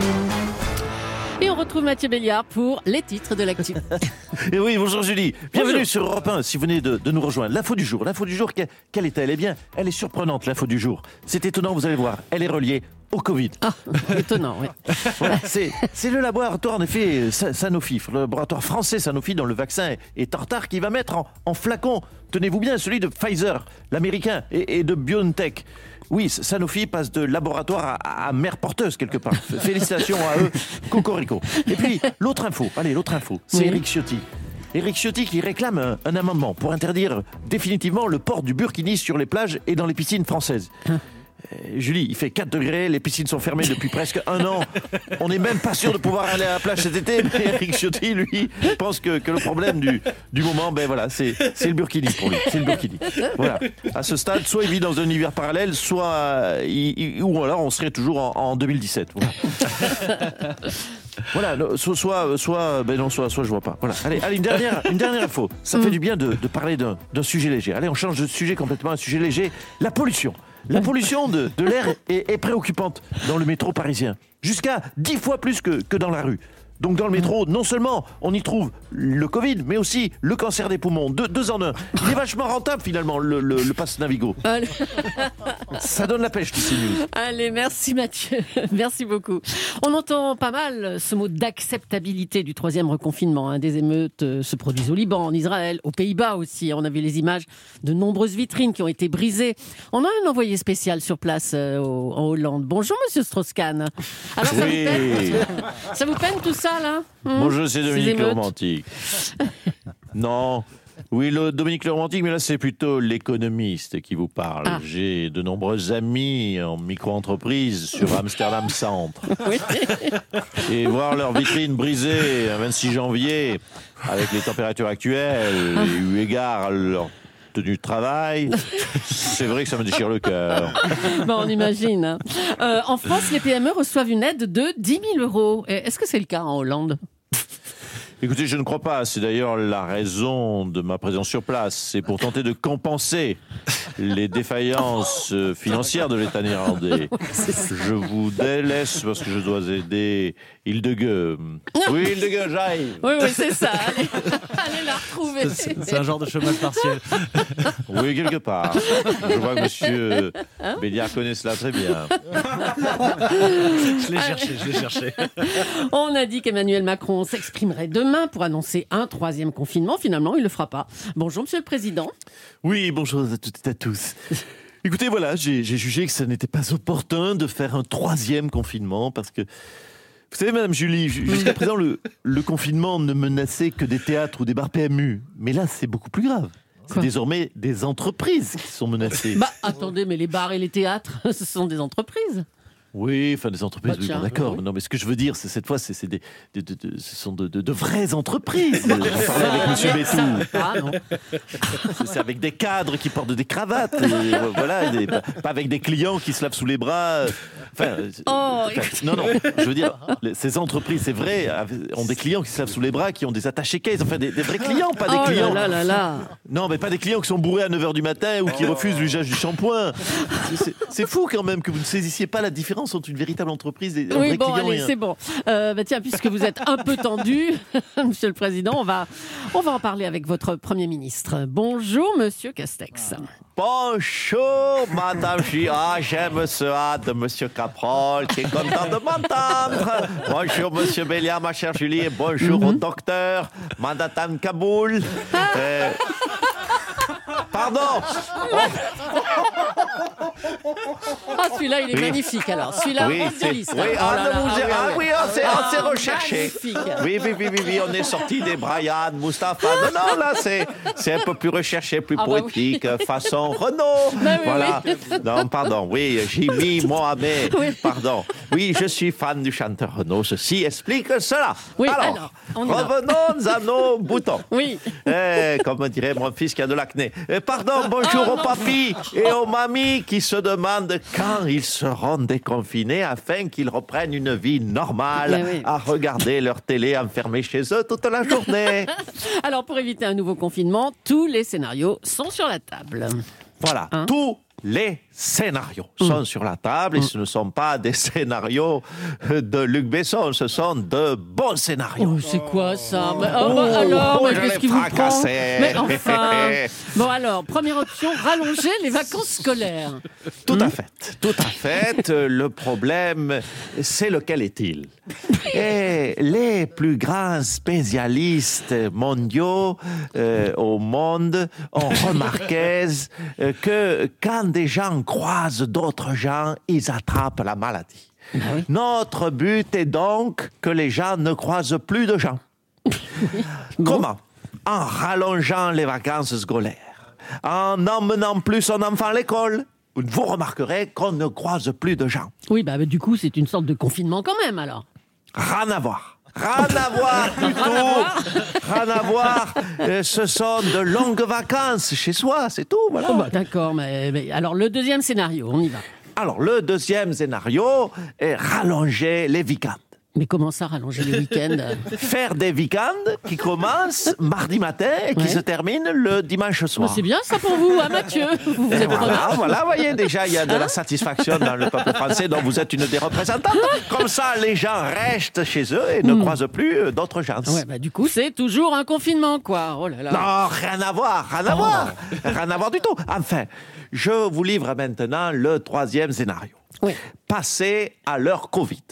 Et on retrouve Mathieu Béliard pour les titres de l'actu. Et oui, bonjour Julie. Bienvenue bonjour. sur Europe un si vous venez de, de nous rejoindre. L'info du jour. L'info du jour, quelle, quelle est-elle ? Eh bien, elle est surprenante, l'info du jour. C'est étonnant, vous allez voir. Elle est reliée au Covid. Ah, étonnant, oui. Voilà, c'est, c'est le laboratoire, en effet, Sanofi, le laboratoire français Sanofi, dont le vaccin est, est en retard, qui va mettre en, en flacon, tenez-vous bien, celui de Pfizer, l'américain, et, et de BioNTech. Oui, Sanofi passe de laboratoire à, à mère porteuse, quelque part. Félicitations à eux, cocorico. Et puis, l'autre info, allez, l'autre info, c'est oui. Éric Ciotti. Éric Ciotti qui réclame un, un amendement pour interdire définitivement le port du burkini sur les plages et dans les piscines françaises. Hein euh, Julie, il fait quatre degrés, les piscines sont fermées depuis presque un an. On n'est même pas sûr de pouvoir aller à la plage cet été, mais Éric Ciotti, lui, pense que, que le problème du, du moment, ben voilà, c'est, c'est le burkini pour lui. C'est le burkini. Voilà. À ce stade, soit il vit dans un univers parallèle, soit il, il, ou alors on serait toujours en, en deux mille dix-sept. Voilà. Voilà, soit, soit, soit, ben non, soit, soit je vois pas. Voilà. Allez, allez, une dernière, une dernière info. Ça fait du bien de, de parler d'un, d'un sujet léger. Allez, on change de sujet complètement, un sujet léger. La pollution. La pollution de, de l'air est, est préoccupante dans le métro parisien. Jusqu'à dix fois plus que, que dans la rue. Donc dans le métro, non seulement on y trouve le Covid, mais aussi le cancer des poumons, deux, deux en un. Il est vachement rentable finalement, le, le, le pass Navigo. Allez. Ça donne la pêche, tous ces news. Allez, merci Mathieu, merci beaucoup. On entend pas mal ce mot d'acceptabilité du troisième reconfinement. Hein. Des émeutes se produisent au Liban, en Israël, aux Pays-Bas aussi. On a vu les images de nombreuses vitrines qui ont été brisées. On a un envoyé spécial sur place euh, au, en Hollande. Bonjour Monsieur Strauss-Kahn. Alors ça, oui. vous peine, ça vous peine tout ça là? Bonjour, c'est Dominique le romantique. Non, Oui, le Dominique le romantique, mais là c'est plutôt l'économiste qui vous parle. Ah. J'ai de nombreux amis en micro-entreprise sur Amsterdam Centre. Oui. Et voir leur vitrine brisée un vingt-six janvier avec les températures actuelles et eu égard à leur tenue de travail, c'est vrai que ça me déchire le cœur. Bon, on imagine. hein. Euh, en France, les P M E reçoivent une aide de dix mille euros. Et est-ce que c'est le cas en Hollande? Écoutez, je ne crois pas. C'est d'ailleurs la raison de ma présence sur place. C'est pour tenter de compenser les défaillances euh, financières de l'État néerlandais. Je vous délaisse parce que je dois aider Hildege. Oui, Hildege, j'arrive. Oui, oui, c'est ça. Allez, allez la retrouver. C'est c'est un genre de chômage partiel. Oui, quelque part. Je vois que monsieur Béliard connaît cela très bien. Je l'ai cherché, je l'ai cherché. On a dit qu'Emmanuel Macron s'exprimerait demain pour annoncer un troisième confinement. Finalement, il ne le fera pas. Bonjour, Monsieur le Président. Oui, bonjour à toutes et à tous. Écoutez, voilà, j'ai j'ai jugé que ça n'était pas opportun de faire un troisième confinement parce que, vous savez, Madame Julie, ju- jusqu'à présent, le, le confinement ne menaçait que des théâtres ou des bars P M U. Mais là, c'est beaucoup plus grave. C'est Quoi désormais des entreprises qui sont menacées. Bah, attendez, mais les bars et les théâtres, ce sont des entreprises. Oui, enfin des entreprises, Bah, oui, tiens, bon, d'accord. oui. Non, mais ce que je veux dire, c'est cette fois, c'est c'est des, de, de- de- ce sont de, de- de vraies entreprises. J'en parlais avec Monsieur Mais ça, Bétou. ah, non. C'est c'est avec des cadres qui portent des cravates, et, euh, voilà, des- pas, pas avec des clients qui se lavent sous les bras. Enfin, euh, Oh, enfin, non, non, je veux dire, les- ces entreprises, c'est vrai, ont des clients qui se lavent sous les bras, qui ont des attachés caisses, enfin des, des vrais clients, pas des Oh là clients. là là là. Non, mais pas des clients qui sont bourrés à neuf heures du matin ou qui refusent l'usage du shampoing. C'est- C'est fou quand même que vous ne saisissiez pas la différence entre une véritable entreprise et un Oui, vrai bon, client. et allez, un- c'est bon. Euh, bah, tiens, puisque vous êtes un peu tendu, Monsieur le Président, on va, on va en parler avec votre Premier ministre. Bonjour, Monsieur Castex. Bonjour, Madame J.A. J'aime ce A de Monsieur Caprol qui est content de m'entendre. Bonjour, Monsieur Béliard, ma chère Julie, et bonjour au docteur, Madame Kaboul. Euh, Pardon. Ah, celui-là, il est Oui. magnifique, alors. Celui-là, Oui, on c'est- se liste. oui, Oh ah, là ne là, vous- ah, ah ouais, oui, ouais. on s'est- on s'est Ah, recherché. magnifique. Oui, oui, oui, oui, oui, on est sorti des Brian, Mustapha. Non, non, là, c'est, c'est un peu plus recherché, plus Ah bah poétique, façon Renaud. Bah oui, voilà. oui. Non, pardon, oui, Jimmy Mohamed. Pardon. Oui, je suis fan du chanteur Renaud. Ceci explique cela. Oui, alors, alors, on y va. revenons à nos boutons. Oui. Eh, comme dirait mon fils qui a de l'acné. Eh, pardon, bonjour aux papis et aux mamies qui se demandent quand ils seront déconfinés afin qu'ils reprennent une vie normale Eh oui. à regarder leur télé enfermés chez eux toute la journée. Alors, pour éviter un nouveau confinement, tous les scénarios sont sur la table. Voilà, Hein tous les scénarios sont sur la table et ce ne sont pas des scénarios de Luc Besson, ce sont de bons scénarios. Oh, c'est quoi ça Mais- oh, bah, alors, oh, mais je qu'est-ce l'ai qui vous prend fracassé. Mais enfin. Bon alors, première option, rallonger les vacances scolaires. Tout à fait, tout à fait. Euh, Le problème, c'est lequel est-il? Et les plus grands spécialistes mondiaux euh, au monde ont remarqué euh, que quand des gens croisent d'autres gens, ils attrapent la maladie. Notre but est donc que les gens ne croisent plus de gens. Comment? En rallongeant les vacances scolaires, en emmenant plus son enfant à l'école. Vous remarquerez qu'on ne croise plus de gens. Oui, bah, bah, du coup, c'est une sorte de confinement quand même alors. Rien à voir. Rien à voir du tout. Rien à voir. Euh, Ce sont de longues vacances chez soi, c'est tout. Voilà. Oh, bah, d'accord, mais, mais alors le deuxième scénario, on y va. Alors, le deuxième scénario est rallonger les week-ends. Mais comment ça, rallonger les week-ends? Faire des week-ends qui commencent mardi matin et qui Ouais. se terminent le dimanche soir. Bah, c'est bien ça pour vous, hein, Mathieu? Vous Et êtes voilà, preneur. voilà, voyez, déjà, il y a de Hein la satisfaction dans le peuple français dont vous êtes une des représentantes. Comme ça, les gens restent chez eux et ne Mm. croisent plus euh, d'autres gens. Ouais, bah, du coup, c'est toujours un confinement, quoi. Oh là là. Non, rien à voir, rien à Oh. voir. Rien à voir du tout. Enfin, je vous livre maintenant le troisième scénario. Oui. Passer à l'heure Covid.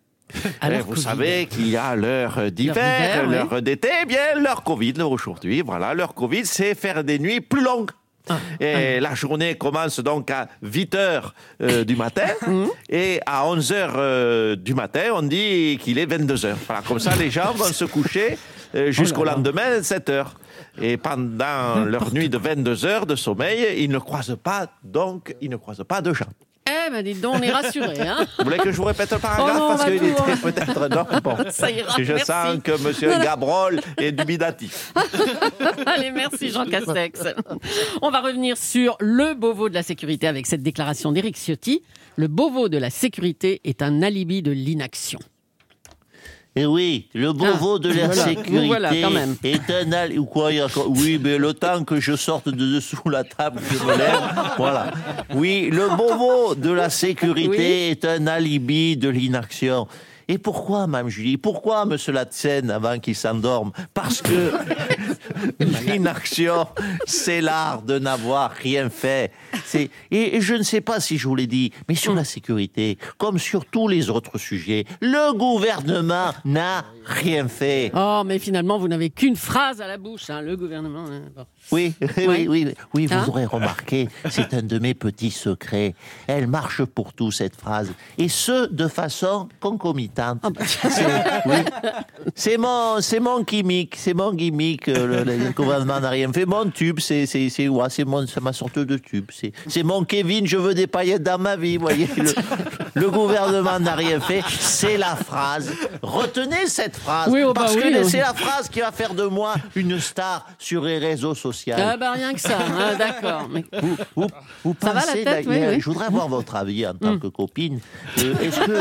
À l'heure Eh, vous Covid. savez qu'il y a l'heure d'hiver, d'hiver, oui. l'heure d'été. Eh bien, l'heure Covid, aujourd'hui, voilà, l'heure Covid, c'est faire des nuits plus longues. Ah. Et la journée commence donc à huit heures euh, du matin Mmh. et à onze heures euh, du matin, on dit qu'il est vingt-deux heures. Voilà, comme ça, les gens vont se coucher euh, jusqu'au Oh là là. lendemain, sept heures. Et pendant leur nuit de vingt-deux heures de sommeil, ils ne croisent pas, donc ils ne croisent pas de gens. Eh ben, dites donc, on est rassurés. Hein. Vous voulez que je vous répète le paragraphe Oh non, on parce va qu'il tout, était on va- peut-être non. Bon. Ça ira, Je merci. sens que M. Voilà. Gabrol est dubitatif. Allez, merci Jean Castex. On va revenir sur le Beauvau de la sécurité avec cette déclaration d'Éric Ciotti. Le Beauvau de la sécurité est un alibi de l'inaction. Et oui, le Beauvau Ah, de la voilà. sécurité Voilà, quand même. est un al... ou quoi, il y a quoi Oui, mais le temps que je sorte de dessous la table, je me lève. Voilà. Oui, le Beauvau de la sécurité Oui. est un alibi de l'inaction. Et pourquoi, Mme Julie? Pourquoi, Monsieur Latsène, avant qu'il s'endorme? Parce que l'inaction, c'est l'art de n'avoir rien fait. C'est... Et, et je ne sais pas si je vous l'ai dit, mais sur la sécurité, comme sur tous les autres sujets, le gouvernement n'a rien fait. Oh, mais finalement, vous n'avez qu'une phrase à la bouche, hein, le gouvernement. hein. Bon. Oui, oui, Ouais. oui, oui, oui, vous Hein aurez remarqué, c'est un de mes petits secrets. Elle marche pour tout, cette phrase. Et ce, de façon concomitante. C'est, oui. c'est mon, c'est mon gimmick, c'est mon gimmick. euh, Le, le gouvernement n'a rien fait. Mon tube, c'est, c'est, c'est, ouais, c'est, mon, c'est ma sorte de tube. C'est, c'est mon Kevin, je veux des paillettes dans ma vie, voyez. Le, le gouvernement n'a rien fait. C'est la phrase. Retenez cette phrase. Oui, oh bah parce oui, que oui. c'est la phrase qui va faire de moi une star sur les réseaux sociaux. Ah bah rien que ça, hein, d'accord. Mais... Vous, vous, vous Ça va, la pensez, tête, oui, d'ailleurs- oui. Je voudrais avoir votre avis en tant Mm. que copine. Euh, est-ce que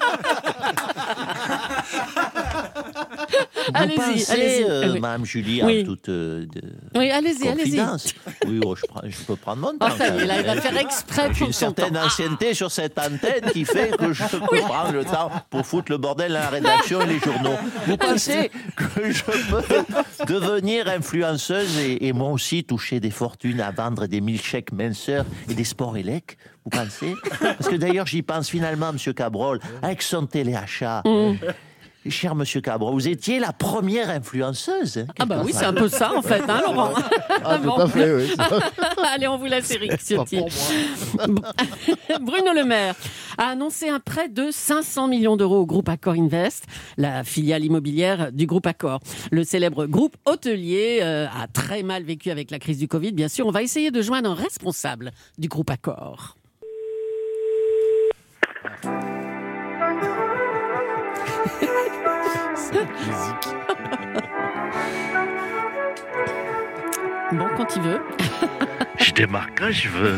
vous Allez-y, pensez, allez-y. euh, Ah oui. Mme Julie, Oui. en toute euh, de- Oui, allez-y, allez-y. confidence? Oui, oh, je, prends- je peux prendre mon temps. Oh, ça y est, là, il va Euh, faire exprès J'ai pour une son certaine temps. ancienneté sur cette antenne qui fait que je peux prendre le temps pour foutre le bordel à la rédaction et les journaux. Vous pensez que je peux devenir influenceuse et, et moi aussi toucher des fortunes à vendre des milkshakes minceurs et des sports élec? Vous pensez? Parce que d'ailleurs, j'y pense finalement, Monsieur Cabrol, avec son téléachat. Cher Monsieur Cabrol, vous étiez la première influenceuse. hein, Ah bah quelque oui, part. c'est un peu ça en fait, hein, Laurent. Ah, tout Bon. à fait, oui. Allez, on vous laisse, Eric Pas Ciotti. pour Bruno Le Maire a annoncé un prêt de cinq cents millions d'euros au groupe Accor Invest, la filiale immobilière du groupe Accor. Le célèbre groupe hôtelier euh, a très mal vécu avec la crise du Covid. Bien sûr, on va essayer de joindre un responsable du groupe Accor. Bon, quand il veut. Je démarre quand je veux.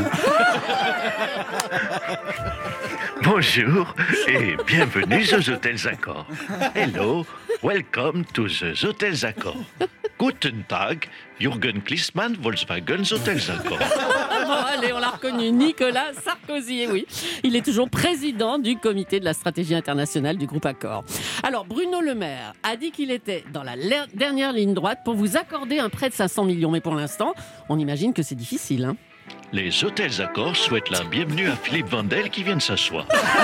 Bonjour et bienvenue aux Hôtels Accor. Hello, welcome to the Hôtels Accor. Guten Tag, Jürgen Klinsmann, Volkswagen Hôtels Accor. Bon, allez, on l'a reconnu, Nicolas Sarkozy, eh oui. Il est toujours président du comité de la stratégie internationale du groupe Accor. Alors, Bruno Le Maire a dit qu'il était dans la ler- dernière ligne droite pour vous accorder un prêt de cinq cents millions. Mais pour l'instant, on imagine que c'est difficile. Hein. Les Hôtels Accor souhaitent la bienvenue à Philippe Vandel qui vient de s'asseoir.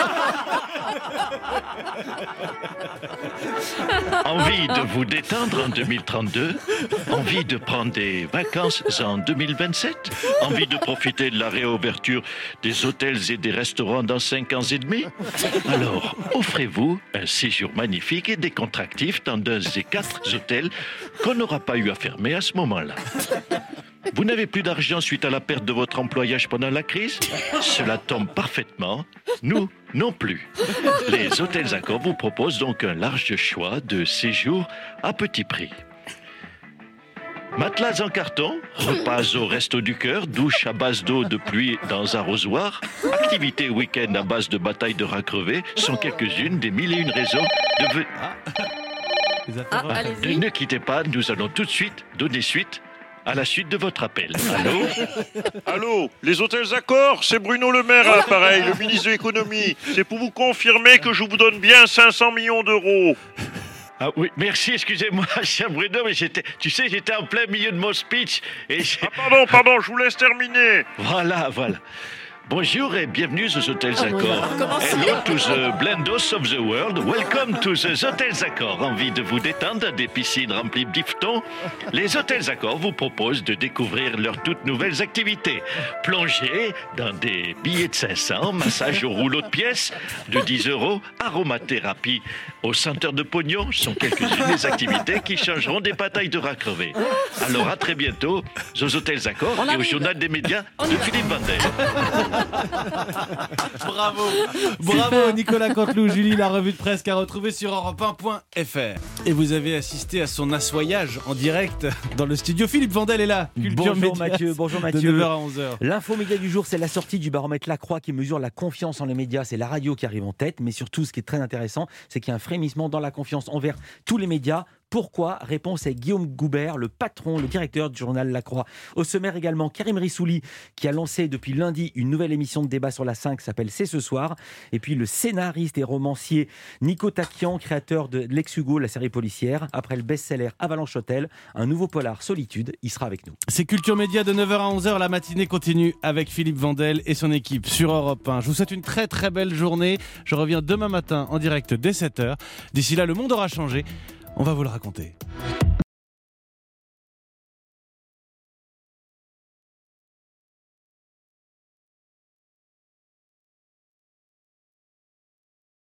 Envie de vous détendre en deux mille trente-deux? Envie de prendre des vacances en deux mille vingt-sept? Envie de profiter de la réouverture des hôtels et des restaurants dans cinq ans et demi? Alors, offrez-vous un séjour magnifique et décontractif dans deux des quatre hôtels qu'on n'aura pas eu à fermer à ce moment-là. Vous n'avez plus d'argent suite à la perte de votre employage pendant la crise? Cela tombe parfaitement. Nous non plus. Les Hôtels Accor vous proposent donc un large choix de séjours à petit prix. Matelas en carton, repas au resto du cœur, douche à base d'eau de pluie dans arrosoir, activités week-end à base de bataille de rats crevés sont quelques-unes des mille et une raisons de... ve- Ah, allez-y. Ne quittez pas, nous allons tout de suite donner suite à la suite de votre appel. Allô? Allô, les Hôtels Accor, c'est Bruno Le Maire à l'appareil, le ministre de l'économie. C'est pour vous confirmer que je vous donne bien cinq cents millions d'euros. Ah oui, merci, excusez-moi, cher Bruno, mais j'étais, tu sais, j'étais en plein milieu de mon speech et j'ai... Ah pardon, pardon, je vous laisse terminer. Voilà, voilà. Bonjour et bienvenue aux Hôtels Ah, bon, Accor. on va recommencer. Hello to the Blendos of the world. Welcome to the Hôtels Accor. Envie de vous détendre, des piscines remplies de diphton? Les Hôtels Accor vous proposent de découvrir leurs toutes nouvelles activités. Plongée dans des billets de cinq cents, massage au rouleau de pièces de dix euros, aromathérapie au centre de pognon sont quelques-unes des activités qui changeront des batailles de rats crevés. Alors à très bientôt aux Hôtels Accor On et au arrive. journal des médias de Philippe Vandel. Bravo, bravo Nicolas Canteloup. Julie, la revue de presse à retrouver sur europe un point f r. Et vous avez assisté à son assoyage en direct dans le studio. Philippe Vandel est là. Culture Bonjour Média, Mathieu, bonjour de Mathieu. neuf heures à onze heures. L'info média du jour, c'est la sortie du baromètre Lacroix qui mesure la confiance en les médias. C'est la radio qui arrive en tête, mais surtout, ce qui est très intéressant, c'est qu'il y a un frémissement dans la confiance envers tous les médias. Pourquoi? Réponse avec Guillaume Goubert, le patron, le directeur du journal La Croix. Au sommaire également, Karim Rissouli, qui a lancé depuis lundi une nouvelle émission de débat sur la cinq qui s'appelle C'est ce soir. Et puis le scénariste et romancier Nico Takian, créateur de Lex Hugo, la série policière. Après le best-seller Avalanche Hotel, un nouveau polar Solitude, il sera avec nous. C'est Culture Média de neuf heures à onze heures. La matinée continue avec Philippe Vandel et son équipe sur Europe un. Je vous souhaite une très très belle journée. Je reviens demain matin en direct dès sept heures. D'ici là, le monde aura changé. On va vous le raconter.